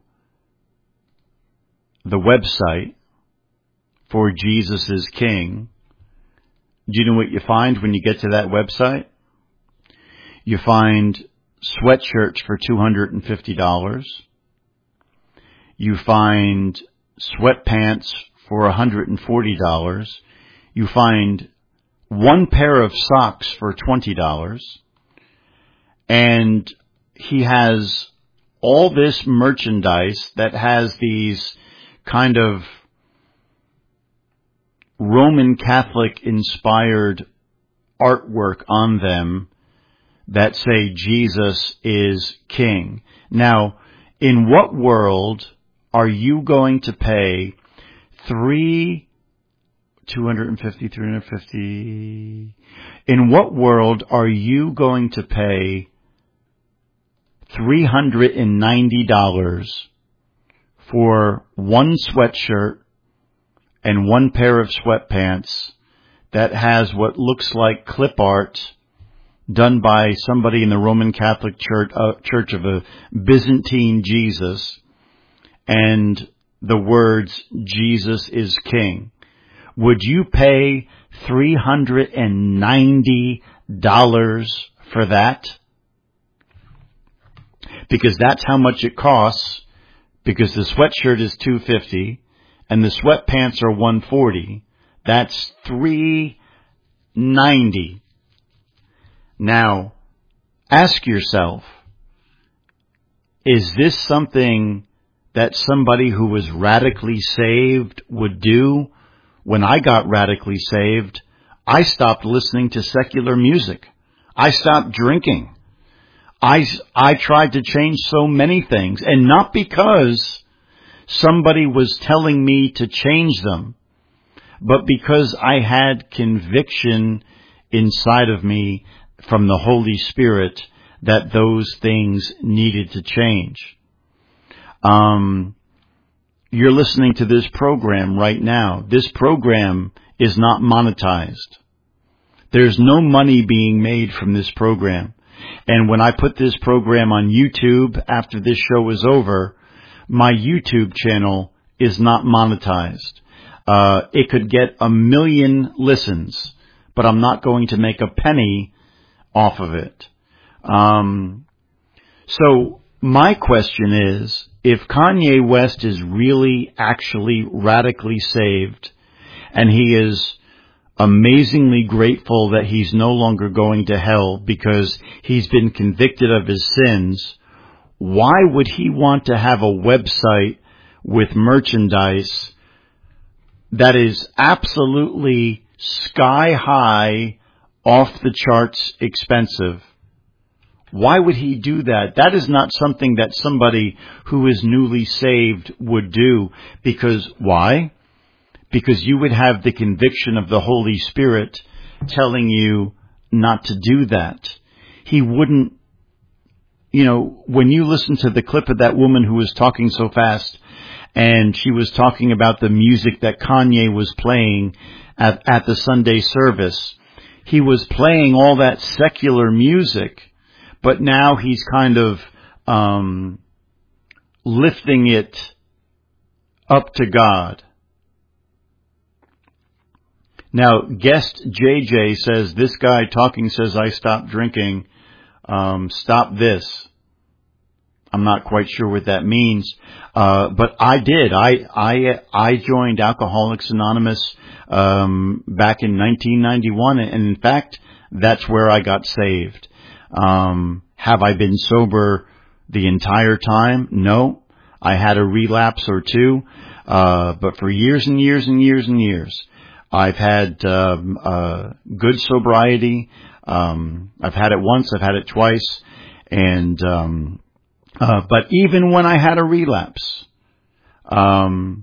the website for Jesus is King, do you know what you find when you get to that website? You find sweatshirts for two hundred fifty dollars. You find sweatpants for one hundred forty dollars. You find one pair of socks for twenty dollars. And he has all this merchandise that has these kind of Roman Catholic inspired artwork on them that say Jesus is King. Now, in what world are you going to pay three, two hundred fifty, three hundred fifty? In what world are you going to pay three hundred ninety dollars for one sweatshirt and one pair of sweatpants that has what looks like clip art done by somebody in the Roman Catholic Church, uh, Church of a Byzantine Jesus, and the words, Jesus is King? Would you pay three hundred ninety dollars for that? Because that's how much it costs, because the sweatshirt is two hundred fifty dollars and the sweatpants are one hundred forty dollars. That's three hundred ninety dollars. Now, ask yourself, is this something that somebody who was radically saved would do? When I got radically saved, I stopped listening to secular music. I stopped drinking. I, I tried to change so many things, and not because somebody was telling me to change them, but because I had conviction inside of me from the Holy Spirit that those things needed to change. Um, you're listening to this program right now. This program is not monetized. There's no money being made from this program. And when I put this program on YouTube after this show is over, my YouTube channel is not monetized. Uh, it could get a million listens, but I'm not going to make a penny off of it. Um, so my question is, if Kanye West is really actually radically saved, and he is amazingly grateful that he's no longer going to hell because he's been convicted of his sins, why would he want to have a website with merchandise that is absolutely sky high, off the charts expensive? Why would he do that? That is not something that somebody who is newly saved would do. Because why? Because you would have the conviction of the Holy Spirit telling you not to do that. He wouldn't, you know, when you listen to the clip of that woman who was talking so fast, and she was talking about the music that Kanye was playing at, at the Sunday service, he was playing all that secular music, but now he's kind of um, lifting it up to God. Now, guest J J says, this guy talking says, I stopped drinking. Um, stop this. I'm not quite sure what that means. Uh, but I did. I, I, I joined Alcoholics Anonymous, um, back in nineteen ninety-one. And in fact, that's where I got saved. Um, have I been sober the entire time? No. I had a relapse or two. Uh, but for years and years and years and years, I've had, um, uh, good sobriety. Um, I've had it once. I've had it twice. And, um, Uh, but even when I had a relapse, um,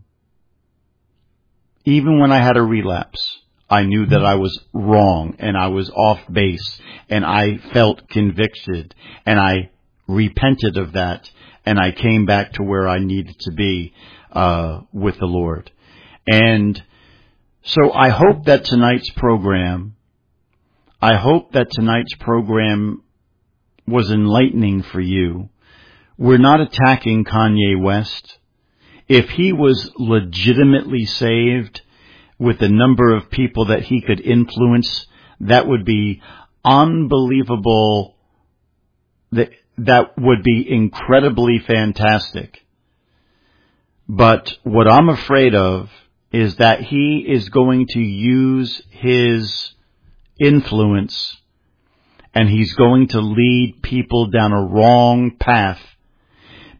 even when I had a relapse, I knew that I was wrong and I was off base, and I felt convicted, and I repented of that, and I came back to where I needed to be uh, with the Lord. And so I hope that tonight's program, I hope that tonight's program was enlightening for you. We're not attacking Kanye West. If he was legitimately saved with the number of people that he could influence, that would be unbelievable. That, that would be incredibly fantastic. But what I'm afraid of is that he is going to use his influence, and he's going to lead people down a wrong path.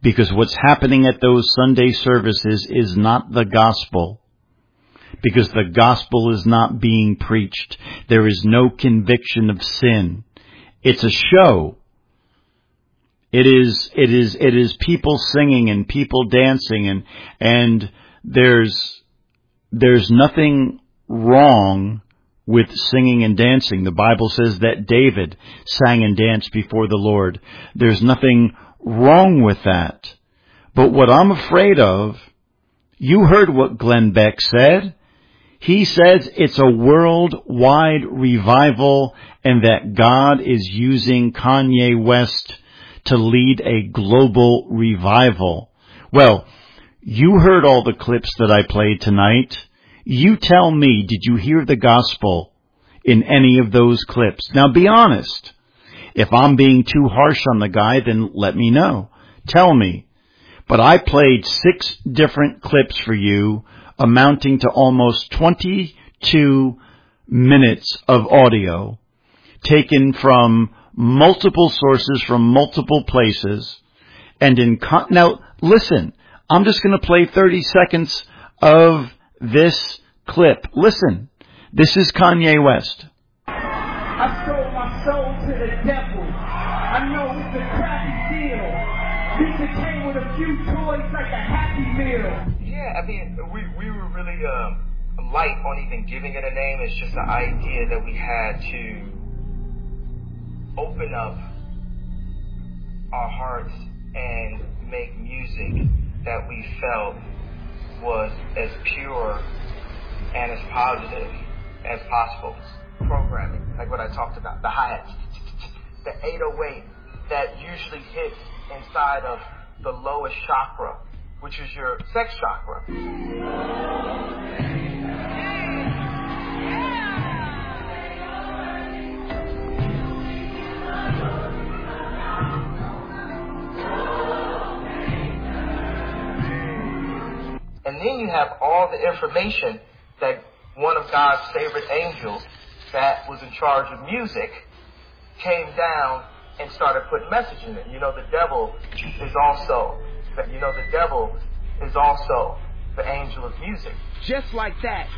Because what's happening at those Sunday services is not the gospel. Because the gospel is not being preached. There is no conviction of sin. It's a show. It is, it is, it is people singing and people dancing, and, and there's, there's nothing wrong with singing and dancing. The Bible says that David sang and danced before the Lord. There's nothing wrong with that. But what I'm afraid of, you heard what Glenn Beck said. He says it's a worldwide revival and that God is using Kanye West to lead a global revival. Well, you heard all the clips that I played tonight. You tell me, did you hear the gospel in any of those clips? Now be honest. If I'm being too harsh on the guy, then let me know. Tell me. But I played six different clips for you, amounting to almost twenty-two minutes of audio, taken from multiple sources, from multiple places, and in con- now listen, I'm just going to play thirty seconds of this clip. Listen, this is Kanye West. I sold my soul to the devil. I know it's a crappy deal. Pizza came with a few toys like a Happy Meal. Yeah, I mean, we we were really um, light on even giving it a name. It's just the idea that we had to open up our hearts and make music that we felt was as pure and as positive as possible. Programming, like what I talked about, the hi-hats, the eight oh eight that usually hits inside of the lowest chakra, which is your sex chakra. And then you have all the information that one of God's favorite angels that was in charge of music came down and started putting message in it. You know, the devil is also, you know, the devil is also the angel of music. Just like that.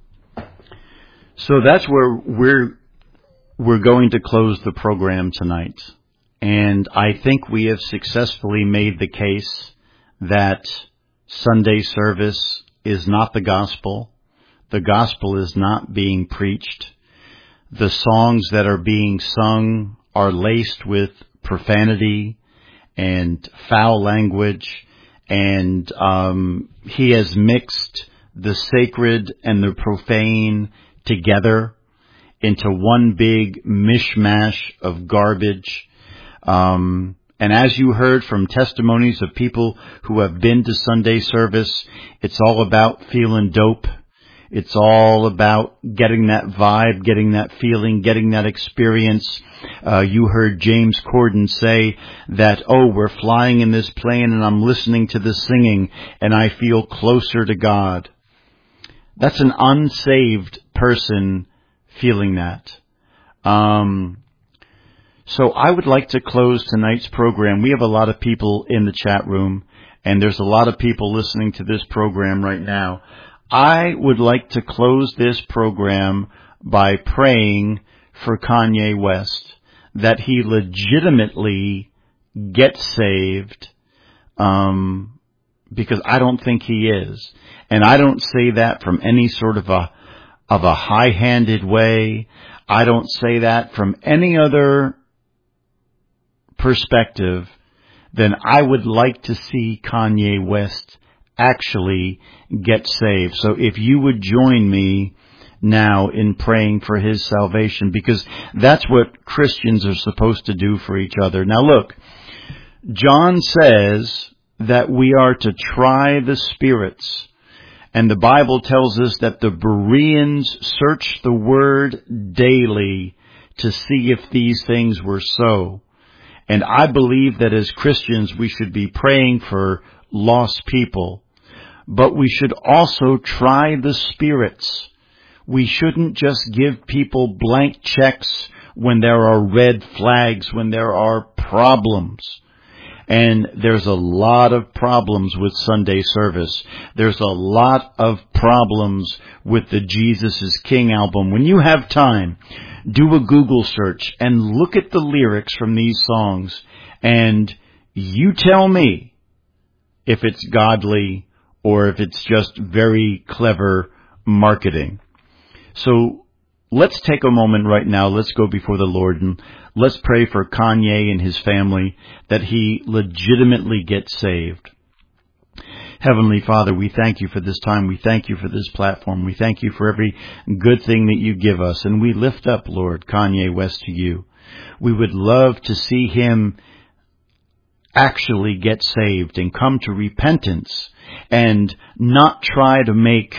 So that's where we're, we're going to close the program tonight. And I think we have successfully made the case that Sunday service is not the gospel. The gospel is not being preached. The songs that are being sung are laced with profanity and foul language, and um, he has mixed the sacred and the profane together into one big mishmash of garbage. Um, and as you heard from testimonies of people who have been to Sunday service, it's all about feeling dope. It's all about getting that vibe, getting that feeling, getting that experience. Uh, you heard James Corden say that, oh, we're flying in this plane and I'm listening to the singing and I feel closer to God. That's an unsaved person feeling that. Um, so I would like to close tonight's program. We have a lot of people in the chat room and there's a lot of people listening to this program right now. I would like to close this program by praying for Kanye West, that he legitimately gets saved, um, because I don't think he is. And I don't say that from any sort of a, of a high-handed way. I don't say that from any other perspective than I would like to see Kanye West actually get saved. So if you would join me now in praying for his salvation, because that's what Christians are supposed to do for each other. Now look, John says that we are to try the spirits, and the Bible tells us that the Bereans searched the word daily to see if these things were so. And I believe that as Christians we should be praying for lost people. But we should also try the spirits. We shouldn't just give people blank checks when there are red flags, when there are problems. And there's a lot of problems with Sunday service. There's a lot of problems with the Jesus is King album. When you have time, do a Google search and look at the lyrics from these songs, and you tell me if it's godly or if it's just very clever marketing. So let's take a moment right now. Let's go before the Lord and let's pray for Kanye and his family that he legitimately gets saved. Heavenly Father, we thank you for this time. We thank you for this platform. We thank you for every good thing that you give us. And we lift up, Lord, Kanye West to you. We would love to see him actually get saved and come to repentance and not try to make,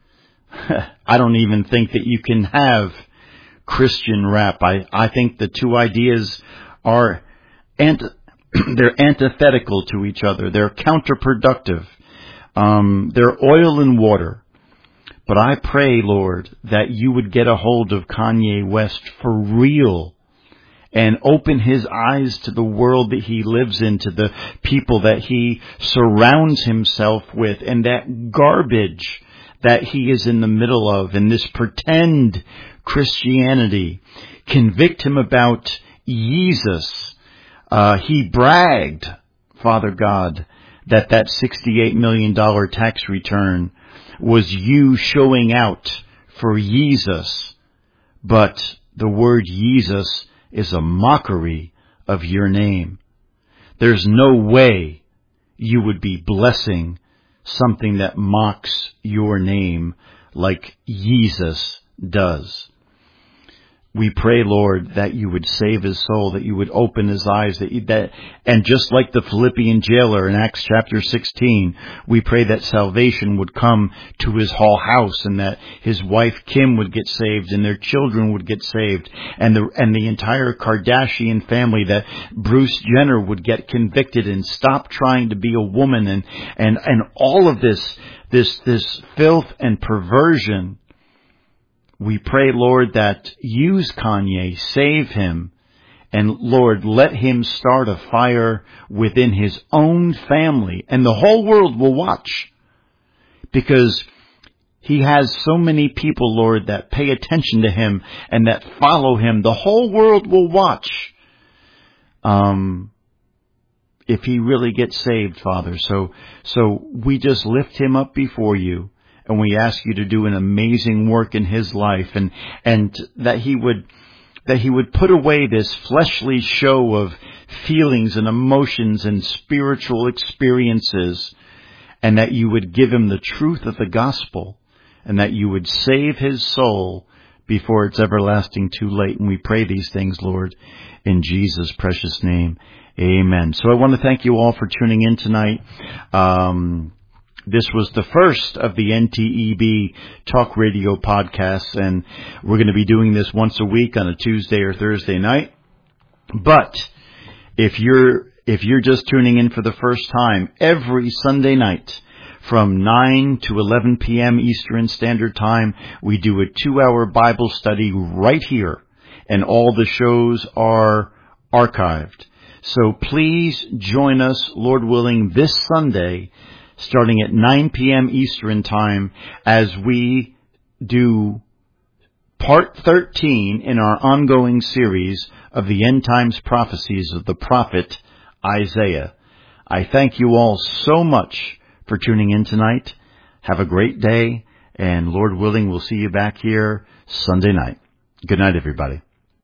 I don't even think that you can have Christian rap. I, I think the two ideas are, anti, they're antithetical to each other. They're counterproductive. Um, they're oil and water. But I pray, Lord, that you would get a hold of Kanye West for real and open his eyes to the world that he lives in, to the people that he surrounds himself with, and that garbage that he is in the middle of, and this pretend Christianity. Convict him about Jesus. Uh, he bragged, Father God, that that sixty-eight million dollars tax return was you showing out for Jesus. But the word Jesus is a mockery of your name. There's no way you would be blessing something that mocks your name like Jesus does. We pray, Lord, that you would save his soul, that you would open his eyes, that, you, that and just like the Philippian jailer in Acts chapter sixteen, we pray that salvation would come to his whole house, and that his wife Kim would get saved, and their children would get saved, and the and the entire Kardashian family, that Bruce Jenner would get convicted and stop trying to be a woman, and and and all of this this this filth and perversion. We pray, Lord, that use Kanye, save him, and Lord, let him start a fire within his own family, and the whole world will watch, because he has so many people, Lord, that pay attention to him and that follow him. The whole world will watch um, if he really gets saved, Father. So, so we just lift him up before you. And we ask you to do an amazing work in his life, and, and that he would, that he would put away this fleshly show of feelings and emotions and spiritual experiences, and that you would give him the truth of the gospel, and that you would save his soul before it's everlasting too late. And we pray these things, Lord, in Jesus' precious name. Amen. So I want to thank you all for tuning in tonight. Um, This was the first of the N T E B Talk Radio podcasts, and we're going to be doing this once a week on a Tuesday or Thursday night. But if you're if you're just tuning in for the first time, every Sunday night from nine to eleven p.m. Eastern Standard Time, we do a two-hour Bible study right here, and all the shows are archived. So please join us, Lord willing, this Sunday, starting at nine p.m. Eastern Time, as we do part thirteen in our ongoing series of the end times prophecies of the prophet Isaiah. I thank you all so much for tuning in tonight. Have a great day, and Lord willing, we'll see you back here Sunday night. Good night, everybody.